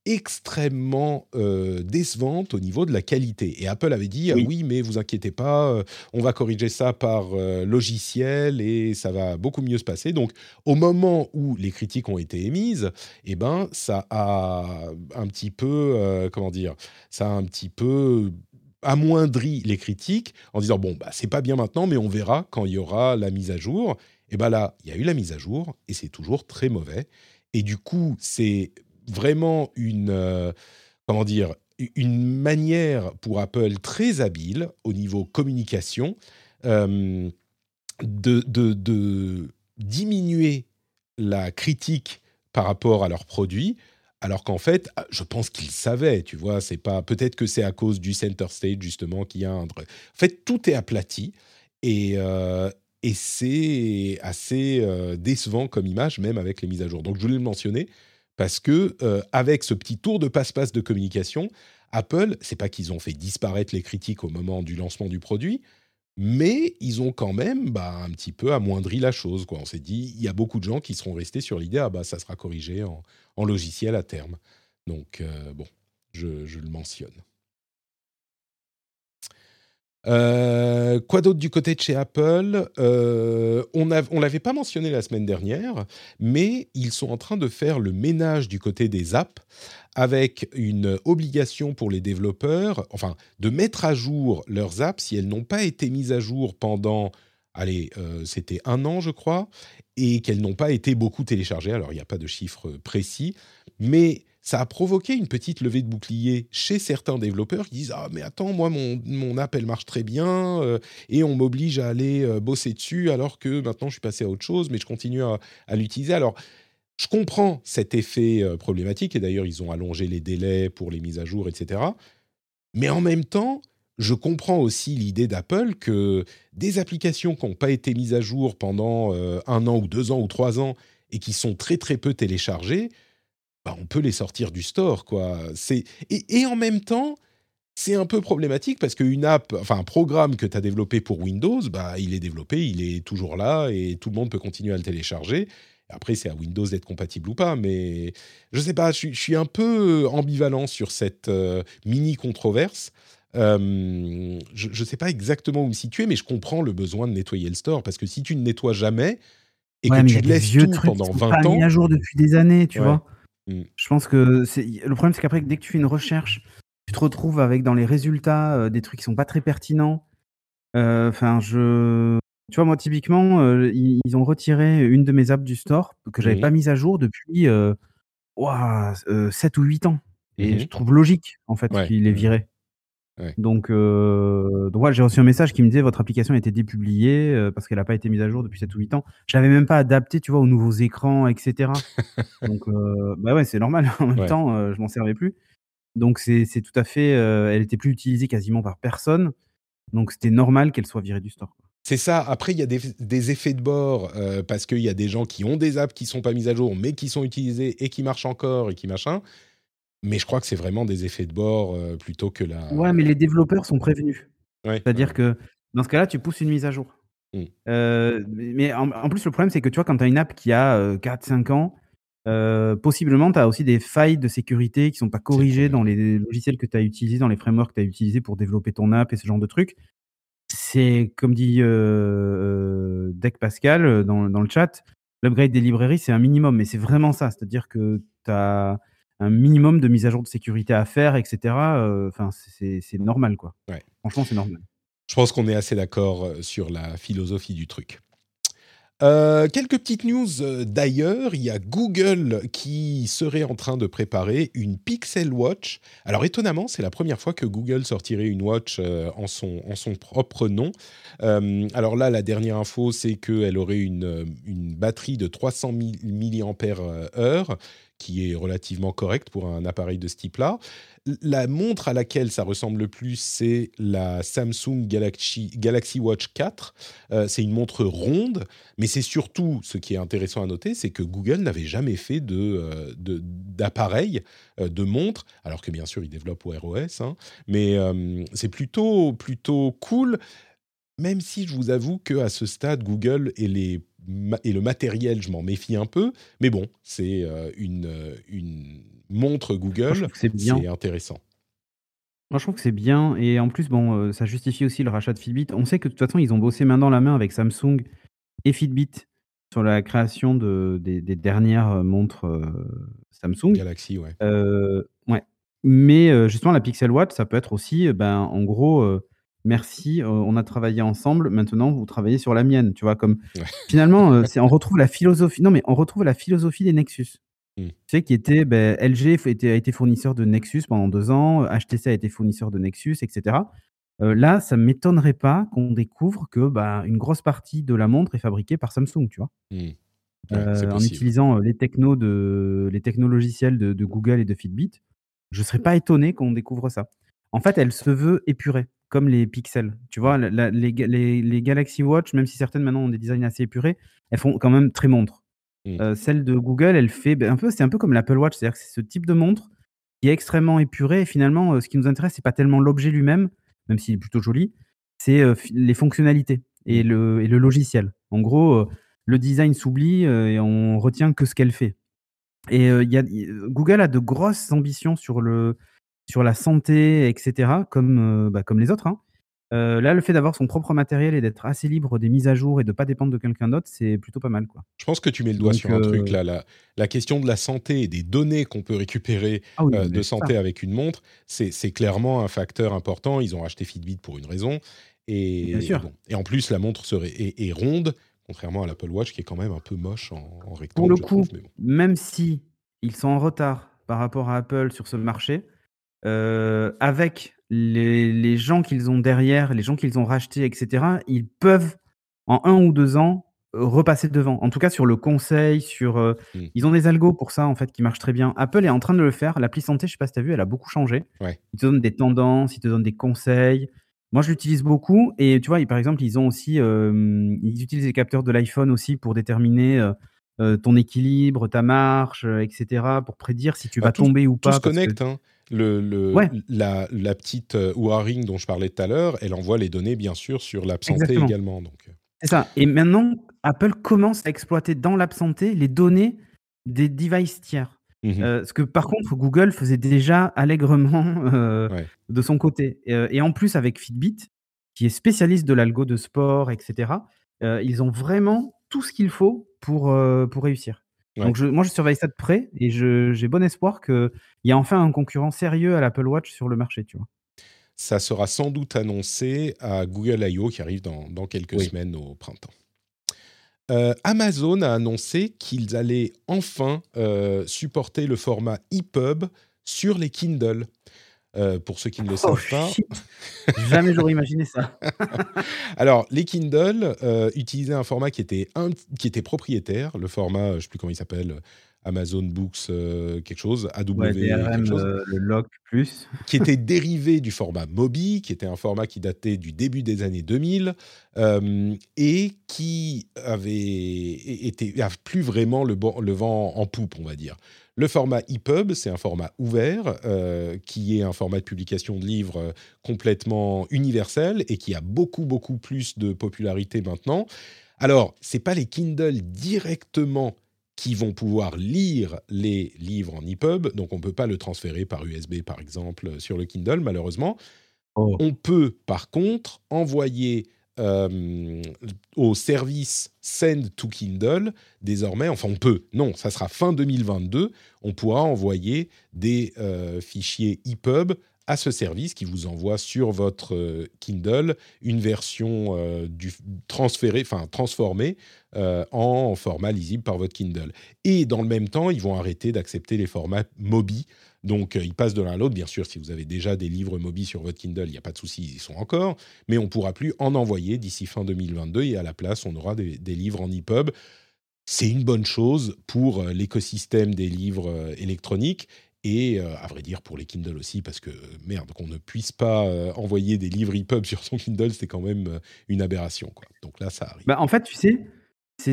extrêmement euh, décevante au niveau de la qualité. Et Apple avait dit, ah Oui. oui, mais vous inquiétez pas, euh, on va corriger ça par euh, logiciel et ça va beaucoup mieux se passer. Donc, au moment où les critiques ont été émises, eh ben, ça a un petit peu, euh, comment dire, ça a un petit peu amoindri les critiques en disant bon bah c'est pas bien maintenant mais on verra quand il y aura la mise à jour. Et ben là il y a eu la mise à jour et c'est toujours très mauvais. Et du coup c'est vraiment une euh, comment dire une manière pour Apple très habile au niveau communication euh, de, de, de diminuer la critique par rapport à leurs produits, alors qu'en fait, ah, je pense qu'ils savaient, tu vois, c'est pas, peut-être que c'est à cause du center stage justement qu'il y a un... En fait, tout est aplati et, euh, et c'est assez euh, décevant comme image, même avec les mises à jour. Donc, je voulais le mentionner parce que euh, avec ce petit tour de passe-passe de communication, Apple, c'est pas qu'ils ont fait disparaître les critiques au moment du lancement du produit, mais ils ont quand même bah, un petit peu amoindri la chose, quoi. On s'est dit, il y a beaucoup de gens qui seront restés sur l'idée, ah bah ça sera corrigé en, en logiciel à terme. Donc euh, bon, je, je le mentionne. Euh, quoi d'autre du côté de chez Apple? euh, On a, on l'avait pas mentionné la semaine dernière, mais ils sont en train de faire le ménage du côté des apps avec une obligation pour les développeurs, enfin, de mettre à jour leurs apps si elles n'ont pas été mises à jour pendant, allez, euh, c'était un an, je crois, et qu'elles n'ont pas été beaucoup téléchargées. Alors, il n'y a pas de chiffre précis, mais ça a provoqué une petite levée de bouclier chez certains développeurs qui disent « Ah, mais attends, moi, mon, mon app, elle marche très bien, euh, et on m'oblige à aller euh, bosser dessus, alors que maintenant, je suis passé à autre chose, mais je continue à, à l'utiliser. » Alors, je comprends cet effet euh, problématique, et d'ailleurs, ils ont allongé les délais pour les mises à jour, et cetera. Mais en même temps, je comprends aussi l'idée d'Apple que des applications qui n'ont pas été mises à jour pendant euh, un an ou deux ans ou trois ans et qui sont très très peu téléchargées, bah, on peut les sortir du store, quoi. C'est... Et, et en même temps, c'est un peu problématique parce qu'une app, enfin un programme que tu as développé pour Windows, bah, il est développé, il est toujours là et tout le monde peut continuer à le télécharger. Après, c'est à Windows d'être compatible ou pas, mais je sais pas, je, suis- je suis un peu ambivalent sur cette euh, mini controverse. Euh, je ne sais pas exactement où me situer, mais je comprends le besoin de nettoyer le store parce que si tu ne nettoies jamais et que Ouais, mais il y tu a des laisses vieux tout trucs qui pendant sont pas vingt mis ans, à jour depuis des années, tu ouais. vois? Mm. Je pense que c'est le problème, c'est qu'après, dès que tu fais une recherche, tu te retrouves avec dans les résultats, heu, des trucs qui sont pas très pertinents. Heu, enfin, je tu vois, moi, typiquement, heu, ils ils ont retiré une de mes apps du store que j'avais pas Mhm. mise à jour depuis, heu, waouh, heu, sept ou huit ans et je Mhm. trouve logique, en fait, Ouais, qu'ils l'aient ouais, virée. ouais. Donc heu, donc voilà, j'ai reçu un message qui me disait: «Votre application a été dépubliée, heu, parce qu'elle a pas été mise à jour depuis sept ou huit ans». Je l'avais même pas adaptée, tu vois, aux nouveaux écrans et cetera. Donc heu, bah, ouais, c'est normal, en même Ouais. temps, heu, je m'en servais plus. Donc c'est c'est tout à fait, heu, elle était plus utilisée quasiment par personne, donc c'était normal qu'elle soit virée du store, quoi. C'est ça. Après, il y a des, des effets de bord euh, parce qu'il y a des gens qui ont des apps qui sont pas mises à jour, mais qui sont utilisées et qui marchent encore et qui machin. Mais je crois que c'est vraiment des effets de bord euh, plutôt que la. Ouais, mais les développeurs sont prévenus. Ouais, C'est-à-dire ouais. que dans ce cas-là, tu pousses une mise à jour. Mmh. Heu, mais mais en en plus, le problème, c'est que tu vois, quand tu as une app qui a, heu, quatre cinq ans, heu, possiblement, tu as aussi des failles de sécurité qui sont pas C'est le corrigées problème, dans ouais. les logiciels que tu as utilisés, dans les frameworks que tu as utilisés pour développer ton app et ce genre de trucs. C'est comme dit, heu heu, Deck Pascal, heu, dans dans le chat, l'upgrade des librairies, c'est un minimum, mais c'est vraiment ça. C'est-à-dire que tu as un minimum de mise à jour de sécurité à faire et cetera, heu, enfin, c'est c'est c'est normal, quoi. Ouais. Franchement, c'est normal. Je pense qu'on est assez d'accord, heu, sur la philosophie du truc. Heu, quelques petites news, heu, d'ailleurs. Il y a Google qui serait en train de préparer une Pixel Watch. Alors étonnamment, c'est la première fois que Google sortirait une watch, heu, en son en son propre nom. Hem, alors là, la dernière info, c'est qu'elle aurait une, heu, une batterie de trois cents mille milliampères heure, qui est relativement correcte pour un appareil de ce type-là. L la montre à laquelle ça ressemble le plus, c'est la Samsung Galaxy Galaxy Watch quatre. Heu, c'est une montre ronde, mais c'est surtout, ce qui est intéressant à noter, c'est que Google n'avait jamais fait de, heu, de d'appareil, heu, de montre, alors que bien sûr, ils développent Wear O S, hein, mais hem, c'est plutôt plutôt cool, même si je vous avoue qu'à ce stade, Google et les ma et le matériel, je m'en méfie un peu, mais bon, c'est, heu, une, heu, une montre Moi, je Google, trouve que c'est bien. c'est intéressant. Moi, je trouve que c'est bien et en plus, bon, heu, ça justifie aussi le rachat de Fitbit. On sait que de toute façon, ils ont bossé main dans la main avec Samsung et Fitbit sur la création de des des dernières, heu, montres, heu, Samsung. Galaxy, ouais. Heu, ouais, mais heu, justement la Pixel Watch, ça peut être aussi, heu, ben, en gros, heu, merci, heu, on a travaillé ensemble, maintenant vous travaillez sur la mienne, tu vois? Comme Ouais. finalement, heu, c'est on retrouve la philosophie non, mais on retrouve la philosophie des Nexus. Mmh. Tu sais, qui était, beh, L G f était a été fournisseur de Nexus pendant deux ans, heu, H T C a été fournisseur de Nexus et cetera. Heu, là, ça m'étonnerait pas qu'on découvre que, bah, une grosse partie de la montre est fabriquée par Samsung, tu vois? Mmh. Ouais, c'est Heu, en possible. utilisant, heu, les technos de les technos logiciels de de Google et de Fitbit, je serais pas étonné qu'on découvre ça. En fait, elle se veut épurée, comme les Pixel. Tu Mmh. vois? La la les ga les les Galaxy Watch, même si certaines maintenant ont des designs assez épurés, elles font quand même très montre. Mmh. Heu, celle de Google, elle fait, beh, un peu c'est un peu comme l'Apple Watch, c'est-à-dire que c'est ce type de montre qui est extrêmement épuré et finalement, heu, ce qui nous intéresse, c'est pas tellement l'objet lui-même, même s'il est plutôt joli, c'est, heu, f les fonctionnalités et Mmh. le et le logiciel. En gros, heu, le design s'oublie, heu, et on retient que ce qu'elle fait et heu, il y a i heu, Google a de grosses ambitions sur le sur la santé et cetera comme, heu, bah, comme les autres, hein. Heu, là, le fait d'avoir son propre matériel et d'être assez libre des mises à jour et de pas dépendre de quelqu'un d'autre, c'est plutôt pas mal, quoi. Je pense que tu mets le doigt Donc sur un truc heu là, la la question de la santé et des données qu'on peut récupérer, ah oui, heu, mais de c'est ça. santé avec une montre, c'est c'est clairement un facteur important. Ils ont acheté Fitbit pour une raison Bien et et sûr. bon et en plus la montre serait est est ronde, contrairement à l'Apple Watch qui est quand même un peu moche en en Pour rectangle, le je trouve, coup, mais bon. même si ils sont en retard par rapport à Apple sur ce marché, heu, avec les les gens qu'ils ont derrière, les gens qu'ils ont rachetés et cetera, ils peuvent en un ou deux ans, heu, repasser devant. En tout cas sur le conseil, sur, heu, Mmh. ils ont des algos pour ça en fait qui marchent très bien. Apple est en train de le faire. L'appli santé, je sais pas si tu as vu, elle a beaucoup changé. Ouais. Ils te donnent des tendances, ils te donnent des conseils. Moi, je l'utilise beaucoup et tu vois, ils par exemple, ils ont aussi, hem, ils utilisent les capteurs de l'iPhone aussi pour déterminer, heu heu, ton équilibre, ta marche, heu et cetera, pour prédire si tu Bah, vas tout tomber ou tout pas se parce que connecte, hein. Le le ouais, la la petite, heu, Oura Ring dont je parlais tout à l'heure, elle envoie les données bien sûr sur l'app santé exactement, également donc heu, c'est ça et maintenant, Apple commence à exploiter dans l'app santé les données des devices tiers. mmh Heu, ce que par contre Google faisait déjà allègrement, heu, ouais. de son côté et heu et en plus avec Fitbit, qui est spécialiste de l'algo de sport et cetera, heu, ils ont vraiment tout ce qu'il faut pour, heu, pour réussir. Ouais. Donc je moi je surveille ça de près et je j'ai bon espoir qu'il y a enfin un concurrent sérieux à l'Apple Watch sur le marché, tu vois? Ça sera sans doute annoncé à Google I O qui arrive dans dans quelques Oui. semaines au printemps. Heu, Amazon a annoncé qu'ils allaient enfin, heu, supporter le format E P U B sur les Kindle. Heu, pour ceux qui ne le Oh savent pas, shit! Jamais j'aurais imaginé ça. alors les Kindle, heu, utilisaient un format qui était int qui était propriétaire, le format, heu, je ne sais plus comment il s'appelle, Amazon Books euh, quelque chose, Ouais, A W quelque D R M, chose, euh, le lock plus. qui était dérivé du format Mobi, qui était un format qui datait du début des années deux mille, euh, et qui avait été a plus vraiment le, bon, le vent en poupe, on va dire. Le format EPUB, c'est un format ouvert, euh, qui est un format de publication de livres euh, complètement universel et qui a beaucoup, beaucoup plus de popularité maintenant. Alors, ce n'est pas les Kindle directement qui vont pouvoir lire les livres en EPUB, donc on ne peut pas le transférer par U S B, par exemple, sur le Kindle, malheureusement. Oh. On peut, par contre, envoyer euh, au service Send to Kindle, désormais, enfin on peut, non, ça sera fin deux mille vingt-deux, on pourra envoyer des euh, fichiers EPUB à ce service qui vous envoie sur votre euh, Kindle une version euh, du, transférée, enfin transformée euh, en format lisible par votre Kindle. Et dans le même temps, ils vont arrêter d'accepter les formats Mobi. Donc, euh, ils passent de l'un à l'autre. Bien sûr, si vous avez déjà des livres Mobi sur votre Kindle, il n'y a pas de souci, ils y sont encore. Mais on ne pourra plus en envoyer d'ici fin deux mille vingt-deux. Et à la place, on aura des, des livres en EPUB. C'est une bonne chose pour euh, l'écosystème des livres euh, électroniques. Et euh, à vrai dire, pour les Kindle aussi, parce que merde, qu'on ne puisse pas euh, envoyer des livres EPUB sur son Kindle, c'est quand même euh, une aberration, quoi. Donc là, ça arrive. Bah, en fait, tu sais, c'est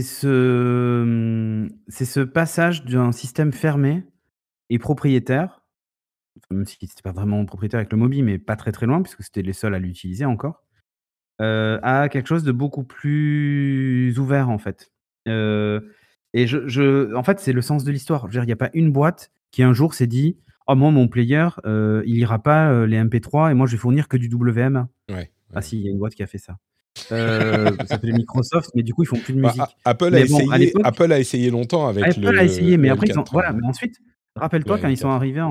ce, c'est ce passage d'un système fermé et propriétaire, même si c'était pas vraiment propriétaire avec le Mobi, mais pas très très loin, puisque c'était les seuls à l'utiliser encore, euh, à quelque chose de beaucoup plus ouvert, en fait. Euh, et je, je, en fait, c'est le sens de l'histoire. Je veux dire, il n'y a pas une boîte qui un jour s'est dit « Oh, moi, mon player, euh, il lira pas euh, les M P trois et moi, je vais fournir que du W M A. » Ouais, ouais. Ah si, il y a une boîte qui a fait ça. Euh, ça s'appelait Microsoft, mais du coup, ils font plus de Bah, musique. A- Apple, a Mais bon, à essayé, l'époque, Apple a essayé longtemps avec Apple le, a essayé, mais le après, ils ont, M quatre. voilà, mais ensuite, rappelle-toi Ouais, quand ils sont M quatre. arrivés en,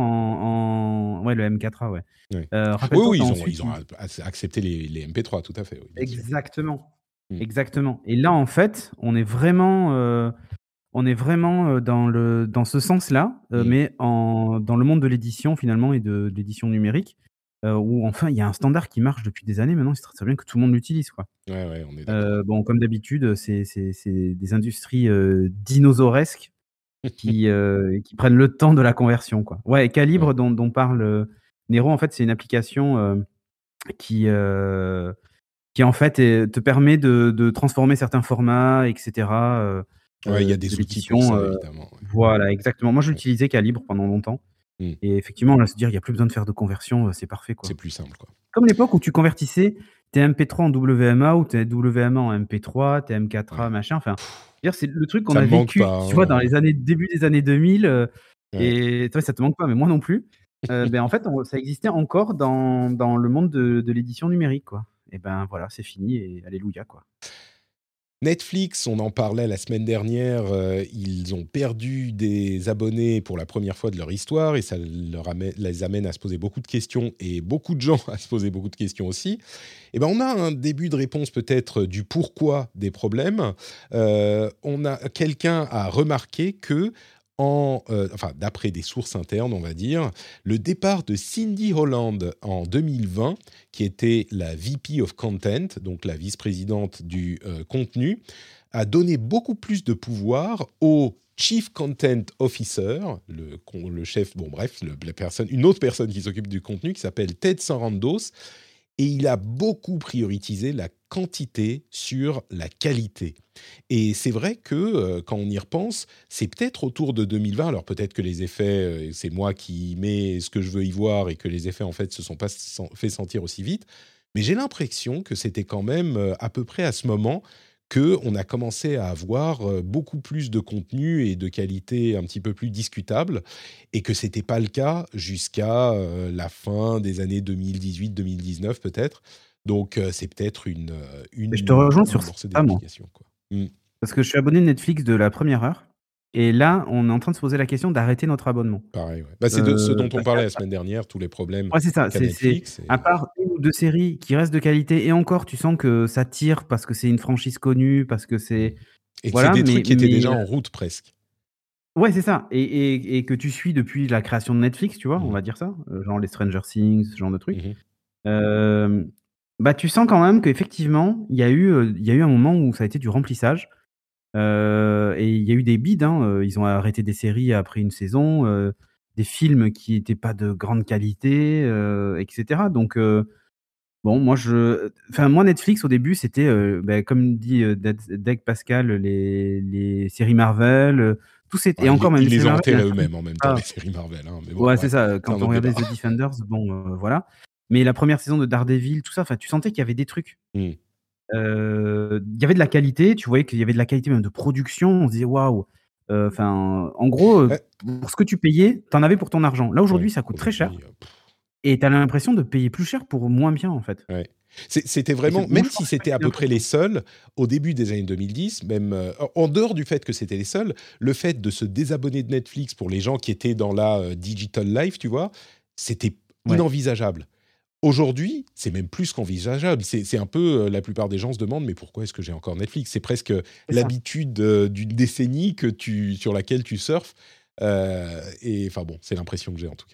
en- ouais, le M quatre A, ouais. Ouais. Euh, Oui, rappelle-toi oui, ils ont, qu'ensuite, ils ont ils- accepté les, les M P trois, tout à fait, oui, bien sûr. exactement, Mm. exactement. Et là, en fait, on est vraiment, euh, on est vraiment euh, dans le, dans ce sens-là, euh, Mm. mais en, dans le monde de l'édition finalement et de, de l'édition numérique, euh, où enfin, il y a un standard qui marche depuis des années maintenant. C'est très bien que tout le monde l'utilise, quoi. Ouais, ouais, on est d'accord. Euh, bon, comme d'habitude, c'est c'est- c'est des industries euh, dinosauresques qui, euh, qui prennent le temps de la conversion, quoi. Ouais, et Calibre, Ouais. dont, dont parle euh, Nero, en fait, c'est une application euh, qui, euh, qui, en fait, est- te permet de, de transformer certains formats, et cetera euh, Ouais, il y euh, a des de outils pour l'édition. ça, euh, évidemment. Ouais. voilà, exactement. Moi, je Ouais. l'utilisais Calibre pendant longtemps. Mm. Et effectivement, là, se dire, il n'y a plus besoin de faire de conversion, euh, c'est parfait, C'est quoi. plus simple, quoi. Comme l'époque où tu convertissais tes M P trois en W M A ou tes W M A en M P trois, tes M quatre A, Ouais. machin. Enfin, je veux dire, c'est le truc qu'on Ça a me manque vécu, pas, tu vois, dans hein. les années, début des années deux mille. euh, Ouais. et toi, ça te manque pas, mais moi non plus. Euh, ben, en fait, on- ça existait encore dans, dans le monde de, de l'édition numérique, quoi. Et ben voilà, c'est fini et alléluia, quoi. Netflix, on en parlait la semaine dernière, euh, ils ont perdu des abonnés pour la première fois de leur histoire et ça leur amène, les amène à se poser beaucoup de questions et beaucoup de gens à se poser beaucoup de questions aussi. Et ben on a un début de réponse peut-être du pourquoi des problèmes. Euh, on a quelqu'un a remarqué que en, euh, enfin, d'après des sources internes, on va dire, le départ de Cindy Holland en deux mille vingt, qui était la V P of Content, donc la vice-présidente du euh, contenu, a donné beaucoup plus de pouvoir au Chief Content Officer, le, le chef, bon bref, le, la personne, une autre personne qui s'occupe du contenu, qui s'appelle Ted Sarandos, et il a beaucoup prioritisé la quantité sur la qualité. Et c'est vrai que euh, quand on y repense, c'est peut-être autour de deux mille vingt, alors peut-être que les effets, euh, c'est moi qui mets ce que je veux y voir et que les effets en fait se sont pas sen- fait sentir aussi vite, mais j'ai l'impression que c'était quand même euh, à peu près à ce moment qu'on a commencé à avoir euh, beaucoup plus de contenu et de qualité un petit peu plus discutable, et que ce n'était pas le cas jusqu'à euh, la fin des années deux mille dix-huit deux mille dix-neuf peut-être. Donc euh, c'est peut-être une, euh, Et je te une, rejoins une sur morceau ça, moi. d'explication, quoi. Mm. Parce que je suis abonné de Netflix de la première heure. Et là, on est en train de se poser la question d'arrêter notre abonnement. Pareil, ouais. Bah, c'est de ce Euh, dont on parce parlait qu'à- la semaine dernière, tous les problèmes Ouais, c'est ça. qu'a C'est, c'est, Netflix. à Et... part une ou deux séries qui restent de qualité, et encore, tu sens que ça tire parce que c'est une franchise connue, parce que c'est. et que c'est Voilà, des mais. trucs qui étaient mais déjà euh, en route presque. ouais, c'est ça. Et, et, et que tu suis depuis la création de Netflix, tu vois, on Mhm. va dire ça. euh, Genre les Stranger Things, ce genre de trucs. Mhm. Euh, bah, tu sens quand même qu'effectivement, il y a eu, euh, il y a eu un moment où ça a été du remplissage. Heu et il y a eu des bides, hein, heu, ils ont arrêté des séries après une saison, heu, des films qui étaient pas de grande qualité, heu et cetera. Donc heu, bon, moi je enfin moi Netflix au début c'était, heu, bah, comme dit, heu, Dad Deg Pascal, les les séries Marvel, heu, tout c'est et Ouais, ils encore les même ils les les séries ont Marvel, il y en enterrés a certaines eux-mêmes qui en étaient même temps, pas les séries Marvel, hein, mais bon, ouais, c'est bref, ça, heu, c'est un quand on autre regardait débat. The Defenders, bon, heu, voilà. Mais la première saison de Daredevil, tout ça, enfin tu sentais qu'il y avait des trucs. Mmh. Heu, il y avait de la qualité, tu voyais qu'il y avait de la qualité même de production, on se disait: «Waouh!» heu, enfin, en gros, heu, Bah, pour ce que tu payais, tu en avais pour ton argent. Là, ouais, aujourd'hui, ça coûte très cher aujourd'hui, heu, et tu as l'impression de payer plus cher pour moins bien, en fait ouais. C'est c'était et c'est vraiment moi, même je pense si que c'est pas c'était à qu'une peu près les impression. seuls, au début des années deux mille dix, même, heu, en en dehors du fait que c'était les seuls, le fait de se désabonner de Netflix pour les gens qui étaient dans la, heu, digital life, tu vois? C'était Ouais, inenvisageable. Aujourd'hui, c'est même plus qu'envisageable. C'est c'est un peu, heu, la plupart des gens se demandent: «Mais pourquoi est-ce que j'ai encore Netflix?» C'est presque c'est ça. l'habitude, heu, d'une décennie que tu sur laquelle tu surfes, heu et enfin bon, c'est l'impression que j'ai en tout cas.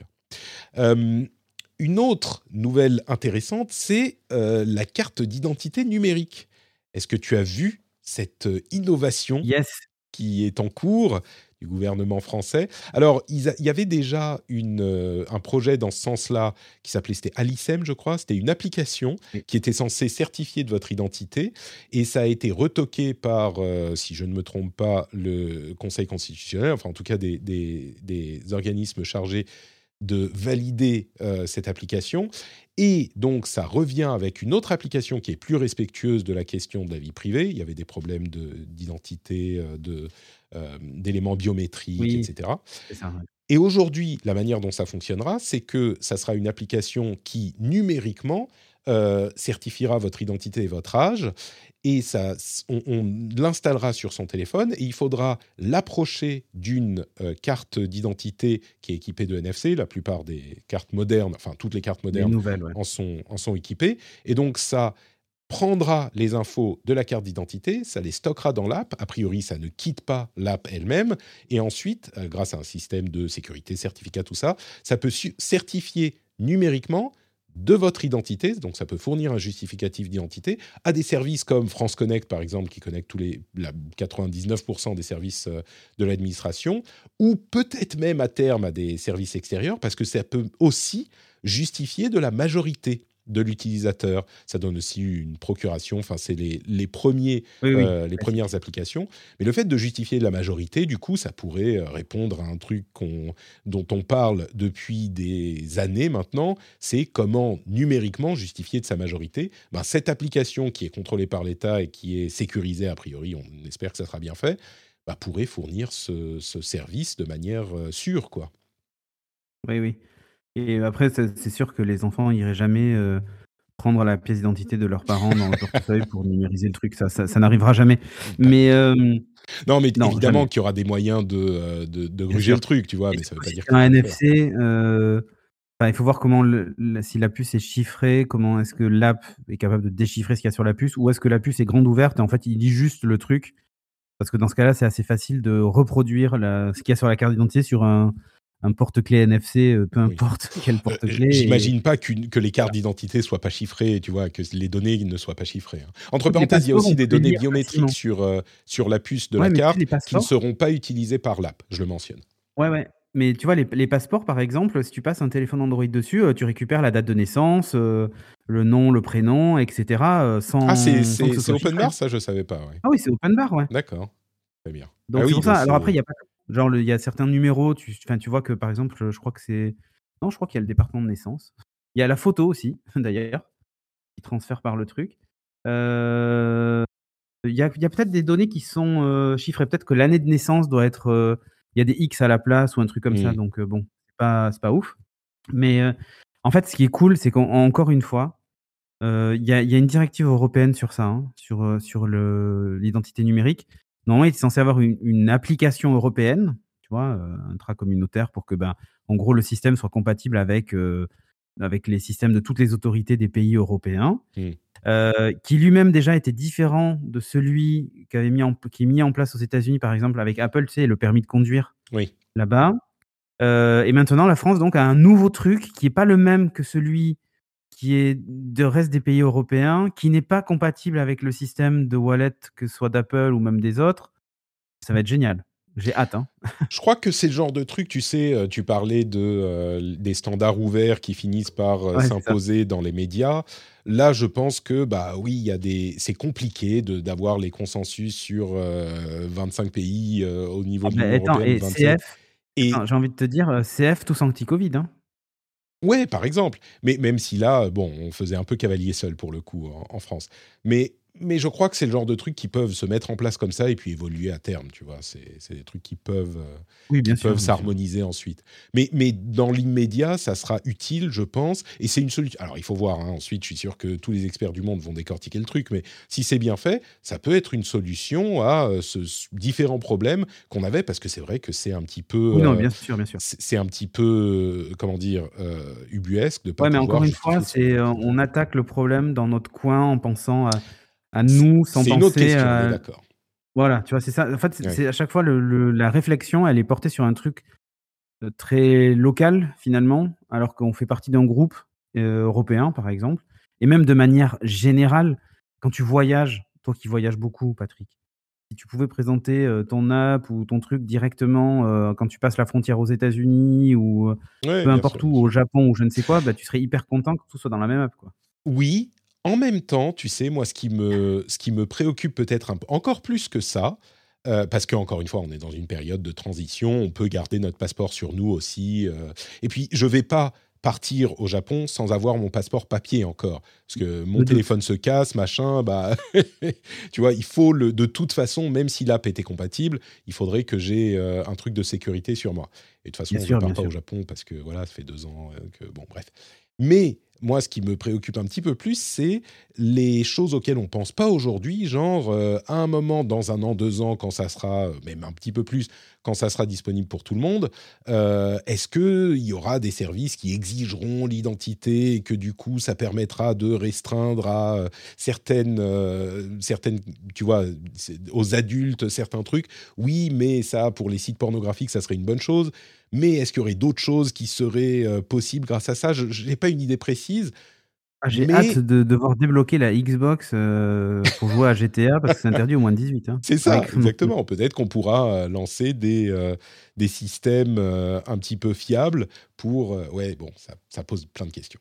Hem, une autre nouvelle intéressante, c'est, heu, la carte d'identité numérique. Est-ce que tu as vu cette, heu, innovation Yes, qui est en cours du gouvernement français? Alors, ils a il y avait déjà une, heu, un projet dans ce sens-là qui s'appelait c'était Alicem, je crois. C'était une application oui, qui était censée certifier de votre identité et ça a été retoqué par, heu, si je ne me trompe pas, le Conseil constitutionnel, enfin en tout cas des des des organismes chargés de valider euh, cette application. Et donc, ça revient avec une autre application qui est plus respectueuse de la question de la vie privée. Il y avait des problèmes de- d'identité, euh, de, euh, d'éléments biométriques, oui, et cetera. c'est ça, ouais. Et aujourd'hui, la manière dont ça fonctionnera, c'est que ça sera une application qui, numériquement, euh, certifiera votre identité et votre âge. Et ça, on, on l'installera sur son téléphone et il faudra l'approcher d'une euh, carte d'identité qui est équipée de N F C. La plupart des cartes modernes, enfin toutes les cartes Les modernes nouvelles, ouais. en sont, en sont équipées. Et donc ça prendra les infos de la carte d'identité, ça les stockera dans l'app. A priori, ça ne quitte pas l'app elle-même. Et ensuite, euh, grâce à un système de sécurité, certificat, tout ça, ça peut su- certifier numériquement de votre identité, donc ça peut fournir un justificatif d'identité à des services comme France Connect, par exemple, qui connecte tous les la quatre-vingt-dix-neuf pour cent des services euh, de l'administration, ou peut-être même à terme à des services extérieurs, parce que ça peut aussi justifier de la majorité de l'utilisateur. Ça donne aussi une procuration, enfin c'est les, les, premiers, Oui, oui, euh, les premières classique. applications. Mais le fait de justifier de la majorité, du coup, ça pourrait euh, répondre à un truc qu'on, dont on parle depuis des années maintenant, c'est comment numériquement justifier de sa majorité. Ben, cette application qui est contrôlée par l'État et qui est sécurisée a priori, on espère que ça sera bien fait, ben, pourrait fournir ce, ce service de manière euh, sûre, quoi. Oui, oui et après c'est c'est sûr que les enfants iraient jamais, heu, prendre la pièce d'identité de leurs parents dans le portefeuille pour numériser le truc. Ça ça ça n'arrivera jamais. Pas Mais, du tout. hem, Non, mais non, évidemment jamais. qu'il y aura des moyens de, heu, de de Bien gruger le sûr truc, tu vois? et Mais ça ne veut surtout pas si dire c'est qu'il un faut le faire. N F C, heu, enfin, il faut voir comment le la si la puce est chiffrée, comment est-ce que l'app est capable de déchiffrer ce qu'il y a sur la puce ou est-ce que la puce est grande ouverte et en fait, il lit juste le truc? Parce que dans ce cas-là, c'est assez facile de reproduire la ce qu'il y a sur la carte d'identité sur un un porte-clés N F C, heu, peu Oui. importe quel Heu, j porte-clés et j'imagine pas qu'une que les cartes voilà. d'identité soient pas chiffrées, tu vois? Que les données ne soient pas chiffrées, hein. Entre Les parenthèses, il y a passeports, aussi on des peut les données lire biométriques facilement. sur, heu, sur la puce de Ouais, la mais tu sais, carte les qui ne passeports seront pas utilisées par l'app, je le mentionne. ouais, ouais, mais tu vois, les les passeports, par exemple, si tu passes un téléphone Android dessus, heu, tu récupères la date de naissance, heu, le nom, le prénom et cetera, heu, Ah, c'est sans sans que c'est ce c'est soit open chiffré, hein. bar ça? Je savais pas, ouais. Ah oui, c'est open bar, ouais. D'accord, très bien. Ah Donc c'est oui, pour donc ça. Alors après, il c'est y a pas tout. Genre le il y a certains numéros, tu enfin, tu vois que, par exemple, heu, je crois que c'est non, je crois qu'il y a le département de naissance. Il y a la photo aussi, d'ailleurs, qui transfère par le truc. Heu, il y a il y a peut-être des données qui sont, heu, chiffrées. Peut-être que l'année de naissance doit être, heu, il y a des X à la place ou un truc comme ça, mmh, donc heu, bon, c'est pas c'est pas ouf. Mais heu, en fait, ce qui est cool, c'est qu'encore une fois, heu, il y a il y a une directive européenne sur ça, hein, sur, heu, sur le l'identité numérique. Normalement, il est censé avoir une une application européenne, tu vois, heu, intracommunautaire pour que, ben, en gros, le système soit compatible avec, heu, avec les systèmes de toutes les autorités des pays européens, mmh, heu, qui lui-même déjà était différent de celui qu'avait mis en qui est mis en place aux États-Unis, par exemple, avec Apple, tu sais, le permis de conduire oui, là-bas. Heu et maintenant la France donc a un nouveau truc qui est pas le même que celui qui est de reste des pays européens, qui n'est pas compatible avec le système de wallet, que ce soit d'Apple ou même des autres. Ça va être génial. J'ai hâte, hein. Je crois que c'est le genre de truc, tu sais, euh, tu parlais de, euh, des standards ouverts qui finissent par euh, Ouais, c'est ça. s'imposer dans les médias. Là, je pense que, bah oui, il y a des, c'est compliqué de, d'avoir les consensus sur euh, vingt-cinq pays euh, au niveau Ah de bah, l'Union attends européenne ou et vingt-sept. C F, Et attends, j'ai envie de te dire, heu, C F tous anti-Covid, hein. ouais, par exemple. Mais même si là, bon, on faisait un peu cavalier seul pour le coup en, en France. Mais, mais je crois que c'est le genre de trucs qui peuvent se mettre en place comme ça et puis évoluer à terme, tu vois. C'est, c'est des trucs qui peuvent, euh, Oui, qui bien sûr, peuvent bien sûr. s'harmoniser ensuite. Mais, mais dans l'immédiat, ça sera utile, je pense. Et c'est une solution. Alors, il faut voir, hein, ensuite, je suis sûr que tous les experts du monde vont décortiquer le truc. Mais si c'est bien fait, ça peut être une solution à euh, ce, ce différents problèmes qu'on avait. Parce que c'est vrai que c'est un petit peu... Oui, non, euh, bien sûr, bien sûr. c'est c'est un petit peu, euh, comment dire, euh, ubuesque de ne pas Ouais, mais encore pouvoir une fois, justifier de son c'est, heu, côté. on attaque le problème dans notre coin en pensant à à C'est nous, sans c'est une autre penser question, on est à d'accord. voilà, tu vois? C'est ça. En fait, c'est Ouais. c'est à chaque fois le le la réflexion, elle est portée sur un truc, heu, très local finalement, alors qu'on fait partie d'un groupe, heu, européen, par exemple et même de manière générale, quand tu voyages, toi qui voyages beaucoup, Patrick, si tu pouvais présenter, heu, ton app ou ton truc directement, heu, quand tu passes la frontière aux États-Unis ou, heu, Ouais, peu bien sûr, importe où, bien au sûr. Japon ou je ne sais quoi, bah, tu serais hyper content que tout soit dans la même app, quoi. Oui, en même temps, tu sais, moi, ce qui me, ce qui me préoccupe peut-être un peu, encore plus que ça, euh, parce qu'encore une fois, on est dans une période de transition, on peut garder notre passeport sur nous aussi. euh, et puis, je vais pas partir au Japon sans avoir mon passeport papier encore, parce que mon Me doute. téléphone se casse, machin, bah, tu vois, il faut le, de toute façon, même si l'app était compatible, il faudrait que j'ai euh, un truc de sécurité sur moi. Et de toute Bien façon, je sûr, pars bien pas au sûr. Japon parce que voilà, ça fait deux ans euh, que bon, bref. Mais moi, ce qui me préoccupe un petit peu plus, c'est les choses auxquelles on pense pas aujourd'hui, genre euh, à un moment, dans un an, deux ans, quand ça sera, euh, même un petit peu plus, quand ça sera disponible pour tout le monde, euh, est-ce qu'il y aura des services qui exigeront l'identité et que du coup, ça permettra de restreindre à euh, certaines, euh, certaines, tu vois, c'est- aux adultes certains trucs? Oui, mais ça, pour les sites pornographiques, ça serait une bonne chose. Mais est-ce qu'il y aurait d'autres choses qui seraient euh, possibles grâce à ça? Je n'ai pas une idée précise, Ah, j'ai hâte mais de devoir débloquer la Xbox, heu, pour jouer à G T A parce que c'est interdit aux moins de dix-huit, hein, c'est ça, avec mon exactement. Peut-être qu'on pourra euh, lancer des, euh, des systèmes euh, un petit peu fiables pour... euh, ouais, bon, ça, ça pose plein de questions.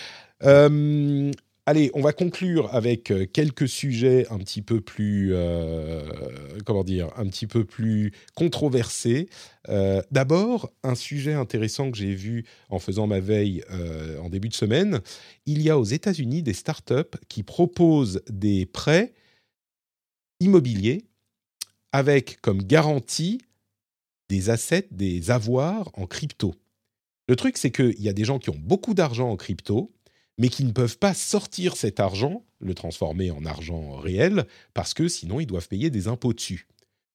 Euh, allez, on va conclure avec euh, quelques sujets un petit peu plus, euh, comment dire, un petit peu plus controversés. Euh, D'abord, un sujet intéressant que j'ai vu en faisant ma veille euh, en début de semaine. Il y a aux États-Unis des startups qui proposent des prêts immobiliers avec comme garantie des assets, des avoirs en crypto. Le truc, c'est qu'il y a des gens qui ont beaucoup d'argent en crypto, mais qui ne peuvent pas sortir cet argent, le transformer en argent réel, parce que sinon, ils doivent payer des impôts dessus.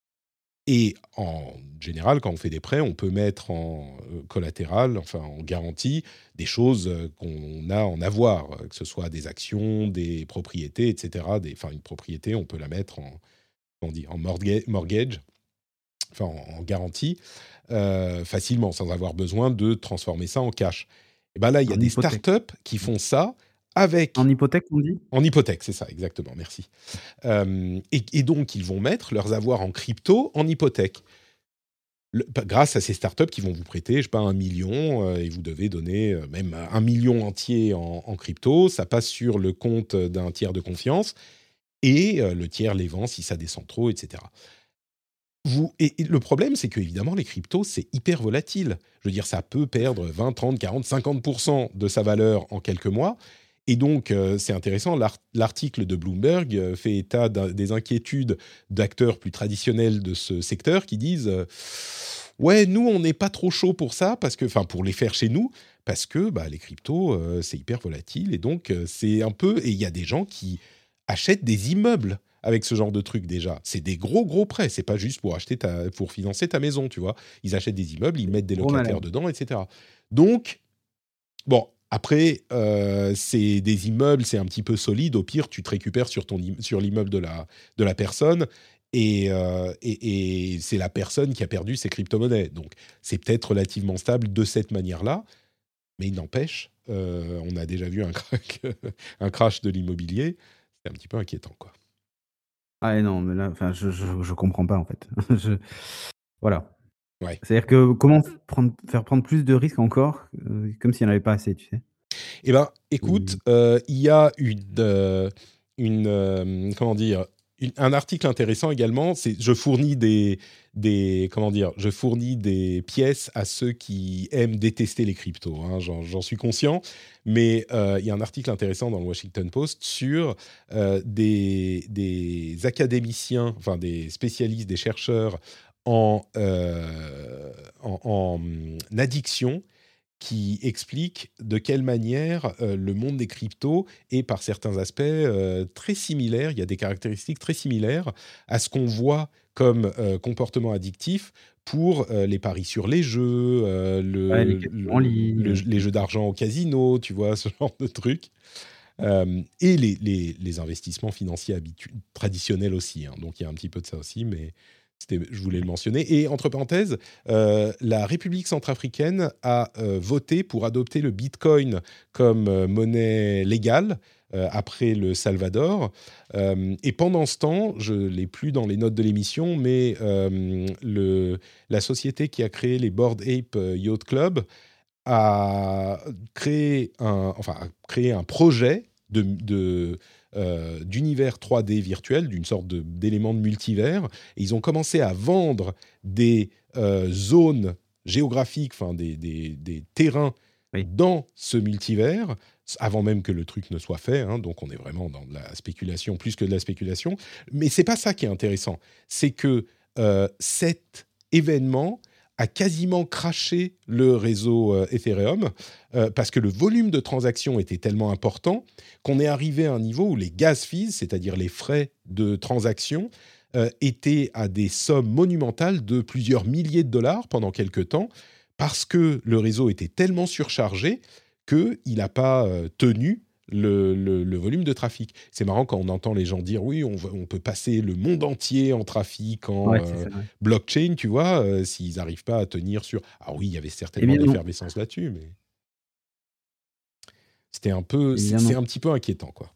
Et en général, quand on fait des prêts, on peut mettre en euh, collatéral, enfin en garantie, des choses euh, qu'on a en avoir, euh, que ce soit des actions, des propriétés, et cetera. Des, enfin, une propriété, on peut la mettre en, on dit, en mortgage, mortgage, enfin en, en garantie, euh, facilement, sans avoir besoin de transformer ça en cash. Et ben là, il y a en des hypothèque. startups qui font ça En avec... hypothèque, on dit? En hypothèque, c'est ça, exactement, merci. Euh, et, et donc, ils vont mettre leurs avoirs en crypto en hypothèque. Le- grâce à ces startups qui vont vous prêter, je sais pas, un million, euh, et vous devez donner euh, même un million entier en, en crypto. Ça passe sur le compte d'un tiers de confiance, et euh, le tiers les vend si ça descend trop, et cetera. Vous, et, et le problème, c'est que évidemment, les cryptos, c'est hyper volatile. Je veux dire, ça peut perdre vingt, trente, quarante, cinquante pour cent de sa valeur en quelques mois. Et donc, euh, c'est intéressant, l'art- l'article de Bloomberg euh, fait état d'un- des inquiétudes d'acteurs plus traditionnels de ce secteur qui disent euh, ouais, nous, on n'est pas trop chaud pour ça, parce que, enfin, pour les faire chez nous, parce que bah, les cryptos, euh, c'est hyper volatile. Et donc, euh, c'est un peu. Et il y a des gens qui achètent des immeubles avec ce genre de truc déjà. C'est des gros, gros prêts. C'est pas juste pour acheter ta, pour financer ta maison, tu vois. Ils achètent des immeubles, ils mettent des Gros locataires malade. dedans, et cetera. Donc, bon, après, euh, c'est des immeubles, c'est un petit peu solide. Au pire, tu te récupères sur, ton, im- sur l'immeuble de la, de la personne et, euh, et, et c'est la personne qui a perdu ses crypto-monnaies. Donc, c'est peut-être relativement stable de cette manière-là, mais il n'empêche, euh, on a déjà vu un, crack, un crash de l'immobilier. C'est un petit peu inquiétant, quoi. Ah et non, mais là, enfin, je je je comprends pas, en fait. Je voilà. Ouais. C'est-à-dire que comment f prendre faire prendre plus de risques encore, heu, comme s'il y en avait pas assez, tu sais? Eh ben, écoute, Mmh. heu, il y a une, heu, une, hem, comment dire? Une un article intéressant également, c'est je fournis des des comment dire? Je fournis des pièces à ceux qui aiment détester les cryptos, hein, j'en j'en suis conscient. Mais, heu, il y a un article intéressant dans le Washington Post sur, heu, des des académiciens, enfin des spécialistes, des chercheurs en, heu, en en, mmh, addiction qui explique de quelle manière euh, le monde des cryptos est par certains aspects euh, très similaire, il y a des caractéristiques très similaires à ce qu'on voit comme euh, comportement addictif pour euh, les paris sur les jeux, euh, Ouais, les le, casinos en le- le- ligne, les jeux d'argent au casino, tu vois, ce genre de trucs. Euh, et les, les- les investissements financiers habitu- traditionnels aussi. Hein. Donc il y a un petit peu de ça aussi, mais c'était, je voulais le mentionner. Et entre parenthèses, euh, la République centrafricaine a euh, voté pour adopter le Bitcoin comme euh, monnaie légale. euh, après le Salvador. Euh, et pendant ce temps, je ne l'ai plus dans les notes de l'émission, mais euh, le, la société qui a créé les Bored Ape Yacht Club a créé un, enfin, a créé un projet de, de, euh, d'univers trois D virtuel, d'une sorte de, d'élément de multivers. Et ils ont commencé à vendre des euh, zones géographiques, enfin des, des, des terrains oui. dans ce multivers, avant même que le truc ne soit fait. Hein, donc on est vraiment dans de la spéculation, plus que de la spéculation. Mais c'est pas ça qui est intéressant. C'est que euh, cet événement a quasiment craché le réseau euh, Ethereum euh, parce que le volume de transactions était tellement important qu'on est arrivé à un niveau où les gas fees, c'est-à-dire les frais de transaction, euh, étaient à des sommes monumentales de plusieurs milliers de dollars pendant quelques temps parce que le réseau était tellement surchargé qu'il n'a pas euh, tenu le, le, le volume de trafic. C'est marrant quand on entend les gens dire oui, on, on peut passer le monde entier en trafic, en Ouais, c'est euh, ça, ouais. blockchain, tu vois, euh, s'ils n'arrivent pas à tenir sur... Ah oui, il y avait Eh certainement bien de non, l'effervescence là-dessus, mais c'était un peu... eh C'est bien c'est non. un petit peu inquiétant, quoi.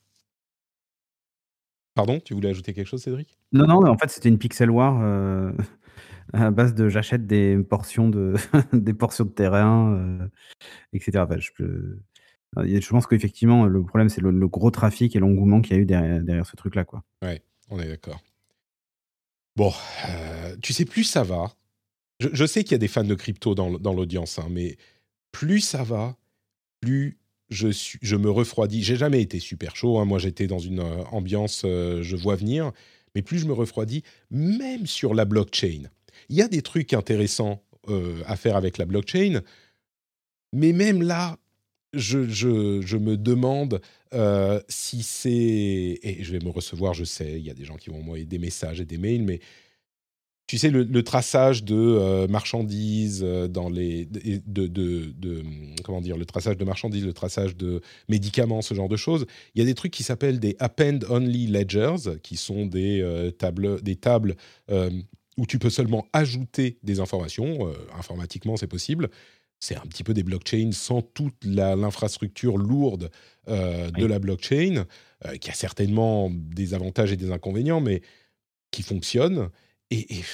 Pardon, tu voulais ajouter quelque chose, Cédric? Non, non, mais en fait, c'était une pixel war, heu, à base de j'achète des portions de des portions de terrain, heu, et cetera. Enfin, je peux il y a je pense qu'effectivement, le problème, c'est le le gros trafic et l'engouement qu'il y a eu derrière derrière ce truc-là, quoi. Ouais, on est d'accord. Bon, euh, tu sais, plus ça va... Je, je sais qu'il y a des fans de crypto dans, l- dans l'audience, hein, mais plus ça va, plus je, suis, je me refroidis. J'ai jamais été super chaud, hein, moi j'étais dans une euh, ambiance, euh, je vois venir, mais plus je me refroidis, même sur la blockchain. Il y a des trucs intéressants euh, à faire avec la blockchain, mais même là, je, je, je me demande euh, si c'est... Et je vais me recevoir, je sais, il y a des gens qui vont m'envoyer des messages et des mails, mais tu sais, le, le traçage de euh, marchandises euh, dans les... De, de, de, de- comment dire? Le traçage de marchandises, le traçage de médicaments, ce genre de choses. Il y a des trucs qui s'appellent des append-only ledgers, qui sont des, euh, tables, des tables euh, où tu peux seulement ajouter des informations. Euh, informatiquement, c'est possible. C'est un petit peu des blockchains sans toute la- l'infrastructure lourde euh, de Oui. la blockchain, euh, qui a certainement des avantages et des inconvénients, mais qui fonctionne. Et, et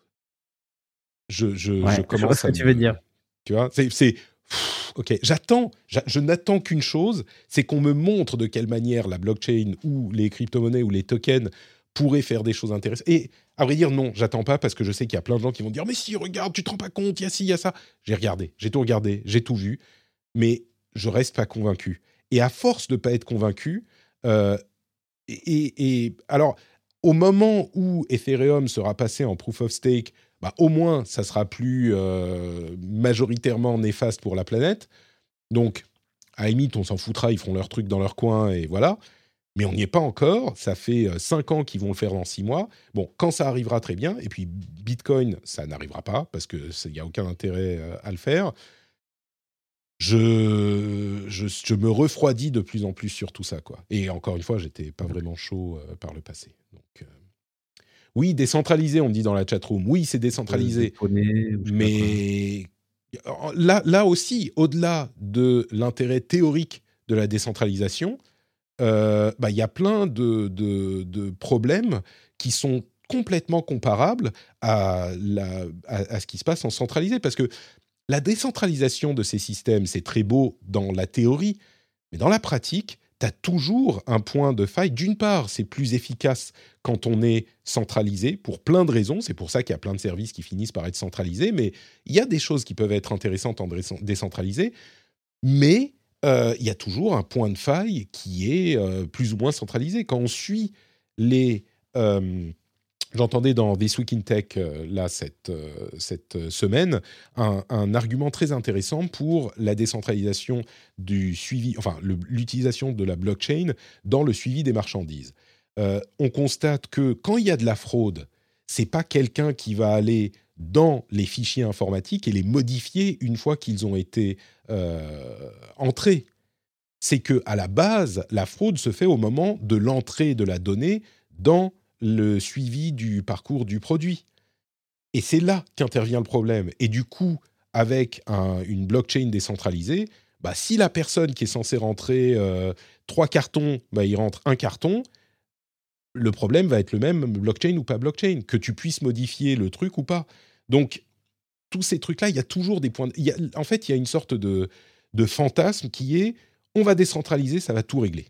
je, je, je Ouais, je vois ce commence que à tu veux me... dire. Tu vois, c'est... c'est pff, ok, j'attends, j'a- je n'attends qu'une chose, c'est qu'on me montre de quelle manière la blockchain ou les crypto-monnaies ou les tokens pourraient faire des choses intéressantes. Et à vrai dire, non, j'attends pas parce que je sais qu'il y a plein de gens qui vont dire « Mais si, regarde, tu te rends pas compte, il y a ci, il y a ça. » J'ai regardé, j'ai tout regardé, j'ai tout vu, mais je reste pas convaincu. Et à force de pas être convaincu, euh, et, et- et- alors, au moment où Ethereum sera passé en proof of stake, bah, au moins, ça sera plus euh, majoritairement néfaste pour la planète. Donc, à la limite, on s'en foutra, ils feront leur truc dans leur coin et voilà. Mais on n'y est pas encore. Ça fait euh, cinq ans qu'ils vont le faire dans six mois. Bon, quand ça arrivera, très bien. Et puis, Bitcoin, ça n'arrivera pas parce qu'il n'y a aucun intérêt euh, à le faire. Je, je, je me refroidis de plus en plus sur tout ça, quoi. Et encore une fois, j'étais pas vraiment chaud euh, par le passé. Donc, euh, oui, décentralisé, on me dit dans la chatroom. Oui, c'est De de décentralisé. poney ou je sais pas quoi. Mais là, là aussi, au-delà de l'intérêt théorique de la décentralisation, euh, bah, il y a plein de, de, de problèmes qui sont complètement comparables à, la, à, à ce qui se passe en centralisé. Parce que la décentralisation de ces systèmes, c'est très beau dans la théorie, mais dans la pratique, tu as toujours un point de faille. D'une part, c'est plus efficace quand on est centralisé, pour plein de raisons. C'est pour ça qu'il y a plein de services qui finissent par être centralisés, mais il y a des choses qui peuvent être intéressantes en décentralisé, mais euh, il y a toujours un point de faille qui est euh, plus ou moins centralisé. Quand on suit les... Euh, J'entendais dans This Week in Tech, euh, là, cette, euh, cette semaine, un, un argument très intéressant pour la décentralisation du suivi, enfin, le, l'utilisation de la blockchain dans le suivi des marchandises. Euh, on constate que quand il y a de la fraude, c'est pas quelqu'un qui va aller dans les fichiers informatiques et les modifier une fois qu'ils ont été euh, entrés. C'est qu'à la base, la fraude se fait au moment de l'entrée de la donnée dans le suivi du parcours du produit. Et c'est là qu'intervient le problème. Et du coup, avec un, une blockchain décentralisée, bah, si la personne qui est censée rentrer euh, trois cartons, bah, il rentre un carton, le problème va être le même, blockchain ou pas blockchain, que tu puisses modifier le truc ou pas. Donc, tous ces trucs-là, il y a toujours des points... De, il y a, en fait, il y a une sorte de, de fantasme qui est, on va décentraliser, ça va tout régler.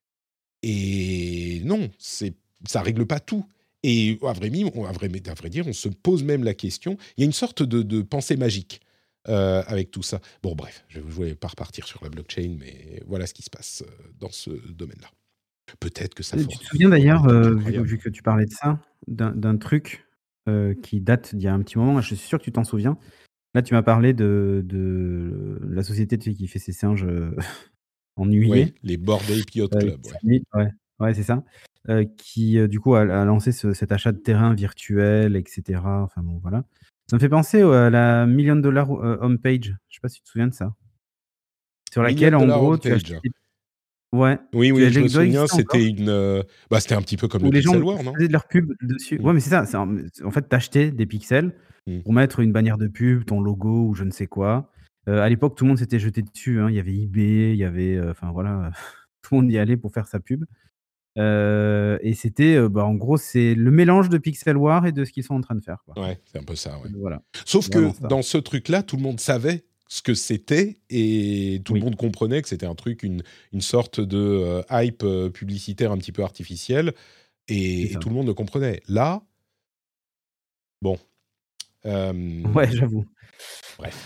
Et non, c'est ça ne règle pas tout. Et à vrai, à, vrai, à vrai dire, on se pose même la question. Il y a une sorte de, de pensée magique euh, avec tout ça. Bon, bref, je ne voulais pas repartir sur la blockchain, mais voilà ce qui se passe dans ce domaine-là. Peut-être que ça... Tu te souviens d'ailleurs, euh, vu, vu que tu parlais de ça, d'un, d'un truc euh, qui date d'il y a un petit moment, je suis sûr que tu t'en souviens. Là, tu m'as parlé de, de la société tu sais, qui fait ses singes euh, en huilé. Oui, les Bored Ape Yacht Club. Euh, ouais. Ouais, ouais, c'est ça. Euh, qui euh, du coup a, a lancé ce, cet achat de terrain virtuel, et cetera. Enfin bon, voilà. Ça me fait penser à la Million Dollar euh, Homepage. Je sais pas si tu te souviens de ça. Sur laquelle, en gros, tu achetais... Ouais. Oui, oui, je me souviens. C'était une, euh... bah, c'était un petit peu comme où le les gens Pixel War, non ? faisaient de leur pub dessus. Mm. Ouais, mais c'est ça. C'est en... en fait, t'achetais des pixels mm. pour mettre une bannière de pub, ton logo ou je ne sais quoi. Euh, à l'époque, tout le monde s'était jeté dessus. Hein. Il y avait eBay, il y avait, enfin euh, voilà, tout le monde y allait pour faire sa pub. Euh, et c'était, euh, bah, en gros, c'est le mélange de Pixel War et de ce qu'ils sont en train de faire. Quoi. Ouais, c'est un peu ça. Ouais. Voilà. Sauf que ça. Dans ce truc-là, tout le monde savait ce que c'était et tout oui. le monde comprenait que c'était un truc, une, une sorte de euh, hype euh, publicitaire un petit peu artificielle et, et tout le monde le comprenait. Là, bon. Euh, ouais, j'avoue. Bref.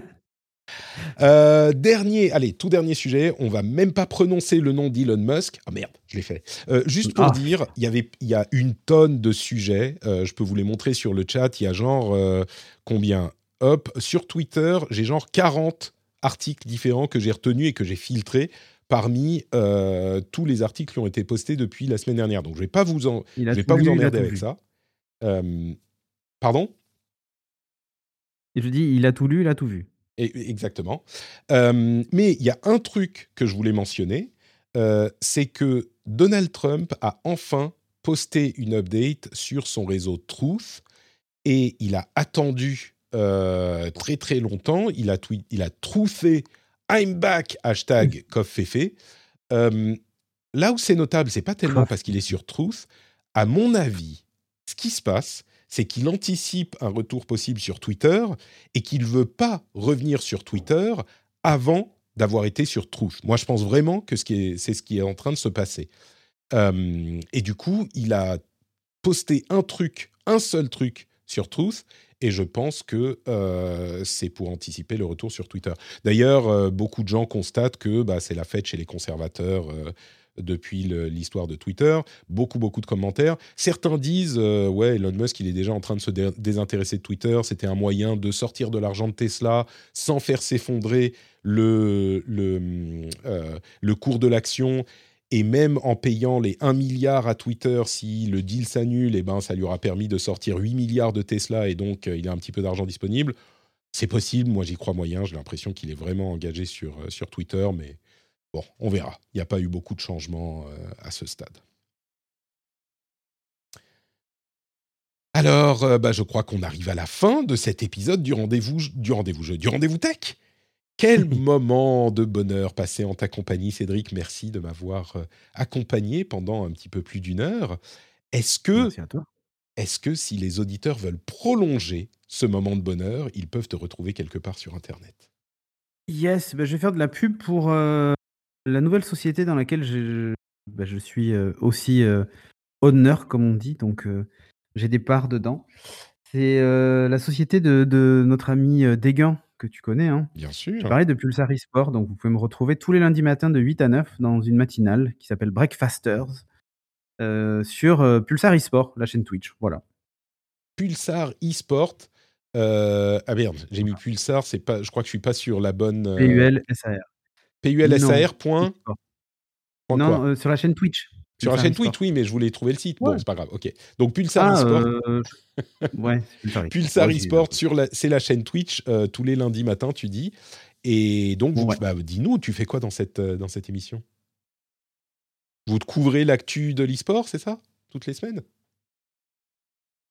Euh, dernier, allez, tout dernier sujet. On va même pas prononcer le nom d'Elon Musk. Ah merde, je l'ai fait. Euh, juste pour ah. dire, il y avait, il y a une tonne de sujets. Euh, je peux vous les montrer sur le chat. Il y a genre euh, combien ? Hop, sur Twitter, j'ai genre quarante articles différents que j'ai retenus et que j'ai filtrés parmi euh, tous les articles qui ont été postés depuis la semaine dernière. Donc je vais pas vous en, je vais pas lu, vous emmerder avec vu. ça. Euh, pardon ? Et je dis, il a tout lu, il a tout vu. Et, exactement. Euh, mais il y a un truc que je voulais mentionner, euh, c'est que Donald Trump a enfin posté une update sur son réseau Truth et il a attendu euh, très très longtemps. Il a, tweet, il a truthé I'm back, hashtag Koffefe. Euh, là où c'est notable, c'est pas tellement parce qu'il est sur Truth. À mon avis, ce qui se passe, c'est qu'il anticipe un retour possible sur Twitter et qu'il ne veut pas revenir sur Twitter avant d'avoir été sur Truth. Moi, je pense vraiment que ce qui est, c'est ce qui est en train de se passer. Euh, et du coup, il a posté un truc, un seul truc sur Truth, et je pense que euh, c'est pour anticiper le retour sur Twitter. D'ailleurs, euh, beaucoup de gens constatent que bah, c'est la fête chez les conservateurs euh, depuis le, l'histoire de Twitter, beaucoup, beaucoup de commentaires. Certains disent, euh, ouais, Elon Musk, il est déjà en train de se dé- désintéresser de Twitter, c'était un moyen de sortir de l'argent de Tesla sans faire s'effondrer le, le, euh, le cours de l'action, et même en payant les un milliard à Twitter, si le deal s'annule, eh ben, ça lui aura permis de sortir huit milliards de Tesla, et donc euh, il a un petit peu d'argent disponible. C'est possible, moi j'y crois moyen, j'ai l'impression qu'il est vraiment engagé sur, euh, sur Twitter, mais... Bon, on verra. Il n'y a pas eu beaucoup de changements euh, à ce stade. Alors, euh, bah, je crois qu'on arrive à la fin de cet épisode du rendez-vous, du rendez-vous jeu, du rendez-vous tech. Quel moment de bonheur passé en ta compagnie, Cédric. Merci de m'avoir euh, accompagné pendant un petit peu plus d'une heure. Est-ce que, Merci à toi. est-ce que si les auditeurs veulent prolonger ce moment de bonheur, ils peuvent te retrouver quelque part sur Internet ? Yes, bah, je vais faire de la pub pour euh, la nouvelle société dans laquelle je, bah, je suis euh, aussi euh, owner, comme on dit, donc euh, j'ai des parts dedans. C'est euh, la société de, de notre ami euh, Déguin, que tu connais. Hein. Bien Je sûr. parlais de Pulsar eSport, donc vous pouvez me retrouver tous les lundis matins de huit à neuf dans une matinale qui s'appelle Breakfasters euh, sur euh, Pulsar eSport, la chaîne Twitch. Voilà. Pulsar eSport. Euh, ah merde, j'ai mis Pulsar, c'est pas, je crois que je suis pas sur la bonne. Euh, P U L S A R. P U L S A R. Non, Point, eSport. point Non, quoi euh, sur la chaîne Twitch. Sur la Pulsar chaîne eSport. Twitch, oui, mais je voulais trouver le site. Ouais. Bon, c'est pas grave, ok. Donc Pulsar Ah, eSport. euh, je- ouais, c'est Pulsar eSport. Pulsar Ouais, eSport, j'ai- sur la, c'est la chaîne Twitch, euh, tous les lundis matins, tu dis. Et donc, vous, Ouais. bah, dis-nous, tu fais quoi dans cette, euh, dans cette émission ? Vous te couvrez l'actu de l'e-sport, c'est ça ? Toutes les semaines ? Allô ?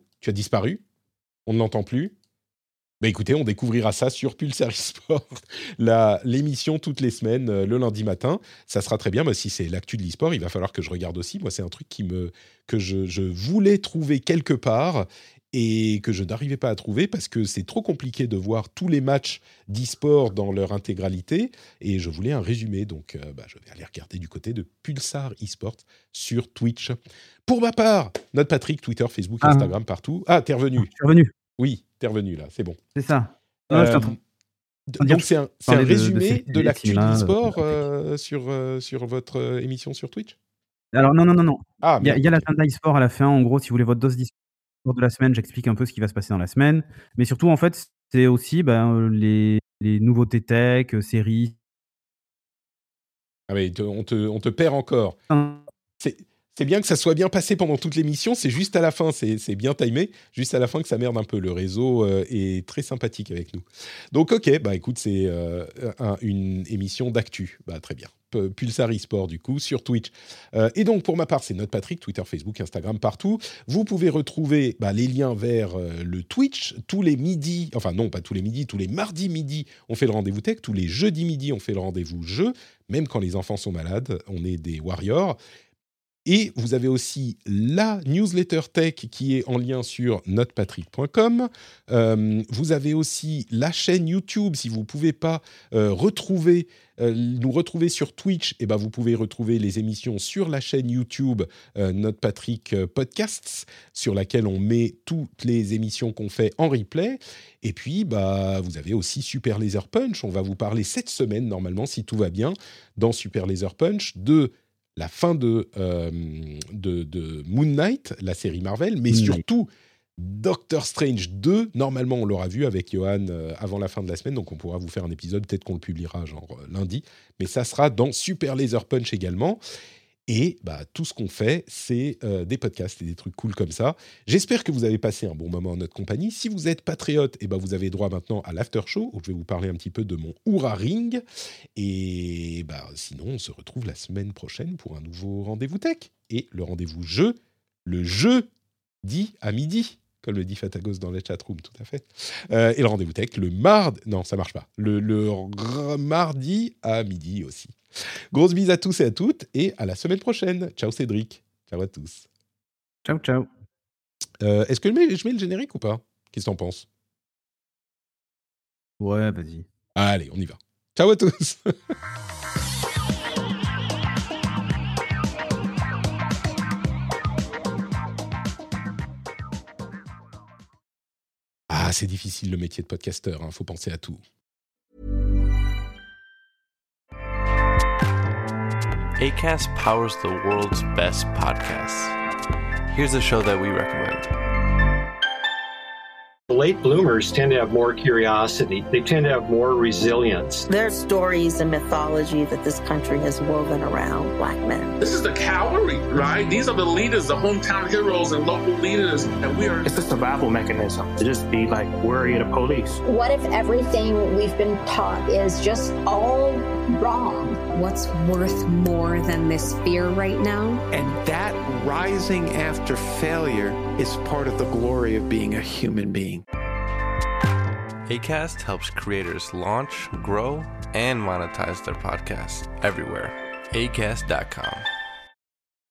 Tu as disparu ? On ne l'entend plus ? Bah écoutez, on découvrira ça sur Pulsar eSport, la, l'émission toutes les semaines, euh, le lundi matin. Ça sera très bien. Bah, si c'est l'actu de l'e-sport, il va falloir que je regarde aussi. Moi, c'est un truc qui me, que je, je voulais trouver quelque part et que je n'arrivais pas à trouver parce que c'est trop compliqué de voir tous les matchs d'e-sport dans leur intégralité. Et je voulais un résumé. Donc, euh, bah, je vais aller regarder du côté de Pulsar eSport sur Twitch. Pour ma part, notre Patrick, Twitter, Facebook, Ah. Instagram, partout. Ah, t'es revenu. Je suis revenu. Oui, t'es revenu là, c'est bon. C'est ça. Non, j'étais en train- d- en dire, donc c'est un, c'est parlais un de- de résumé séries de, télé, l'actu de cinéma, l'e-sport euh, euh, sur, euh, sur votre euh, émission sur Twitch. Alors non, non, non, non. Ah, Il y a, merde, il y a ok. l'agenda e-sport à la fin. En gros, si vous voulez votre dose d'e-sport de la semaine, j'explique un peu ce qui va se passer dans la semaine. Mais surtout, en fait, c'est aussi ben, euh, les, les nouveautés tech, euh, séries. Ah mais te- on, te, on te perd encore. Hein. C'est, c'est bien que ça soit bien passé pendant toute l'émission, c'est juste à la fin, c'est, c'est bien timé, juste à la fin que ça merde un peu. Le réseau euh, est très sympathique avec nous. Donc ok, bah écoute, c'est euh, un- une émission d'actu. Bah très bien. P- Pulsar eSport du coup sur Twitch. Euh, et donc pour ma part, c'est notre Patrick, Twitter, Facebook, Instagram, partout. Vous pouvez retrouver bah, les liens vers euh, le Twitch tous les midis, enfin non pas tous les midis, tous les mardis midi, on fait le rendez-vous tech, tous les jeudis midi, on fait le rendez-vous jeu, même quand les enfants sont malades, on est des warriors. Et vous avez aussi la newsletter tech qui est en lien sur notrepatrick point com. Euh, vous avez aussi la chaîne YouTube. Si vous ne pouvez pas euh, retrouver, euh, nous retrouver sur Twitch, eh ben vous pouvez retrouver les émissions sur la chaîne YouTube euh, Notrepatrick Podcasts, sur laquelle on met toutes les émissions qu'on fait en replay. Et puis, bah, vous avez aussi Super Laser Punch. On va vous parler cette semaine, normalement, si tout va bien, dans Super Laser Punch, de la fin de, euh, de, de Moon Knight, la série Marvel, mais Moon Knight. surtout Doctor Strange deux. Normalement, on l'aura vu avec Johan euh, avant la fin de la semaine, donc on pourra vous faire un épisode, peut-être qu'on le publiera genre euh, lundi, mais ça sera dans Super Laser Punch également. Et bah, tout ce qu'on fait, c'est euh, des podcasts et des trucs cool comme ça. J'espère que vous avez passé un bon moment en notre compagnie. Si vous êtes patriote, eh ben, vous avez droit maintenant à l'after show, où je vais vous parler un petit peu de mon Oura Ring. Et bah, sinon, on se retrouve la semaine prochaine pour un nouveau rendez-vous tech. Et le rendez-vous jeu, le jeu dit à midi, comme le dit Fatagos dans la chatroom, tout à fait. Euh, et le rendez-vous tech, le mardi... Non, ça marche pas. Le, le r- mardi à midi aussi. Grosse bise à tous et à toutes, et à la semaine prochaine. Ciao Cédric. Ciao à tous. Ciao, ciao. Euh, est-ce que je mets, je mets le générique ou pas ? Qu'est-ce que t'en penses ? Ouais, vas-y. Allez, on y va. Ciao à tous. Ah, c'est difficile le métier de podcasteur, hein, faut penser à tout. Acast powers the world's best podcasts. Here's a show that we recommend. Late bloomers tend to have more curiosity. They tend to have more resilience. There's stories and mythology that this country has woven around Black men. This is the cavalry, right? These are the leaders, the hometown heroes and local leaders, and we are... It's a survival mechanism to just be like worry of the police. What if everything we've been taught is just all wrong? What's worth more than this fear right now? And that rising after failure is part of the glory of being a human being. Acast helps creators launch, grow, and monetize their podcasts everywhere. acast dot com.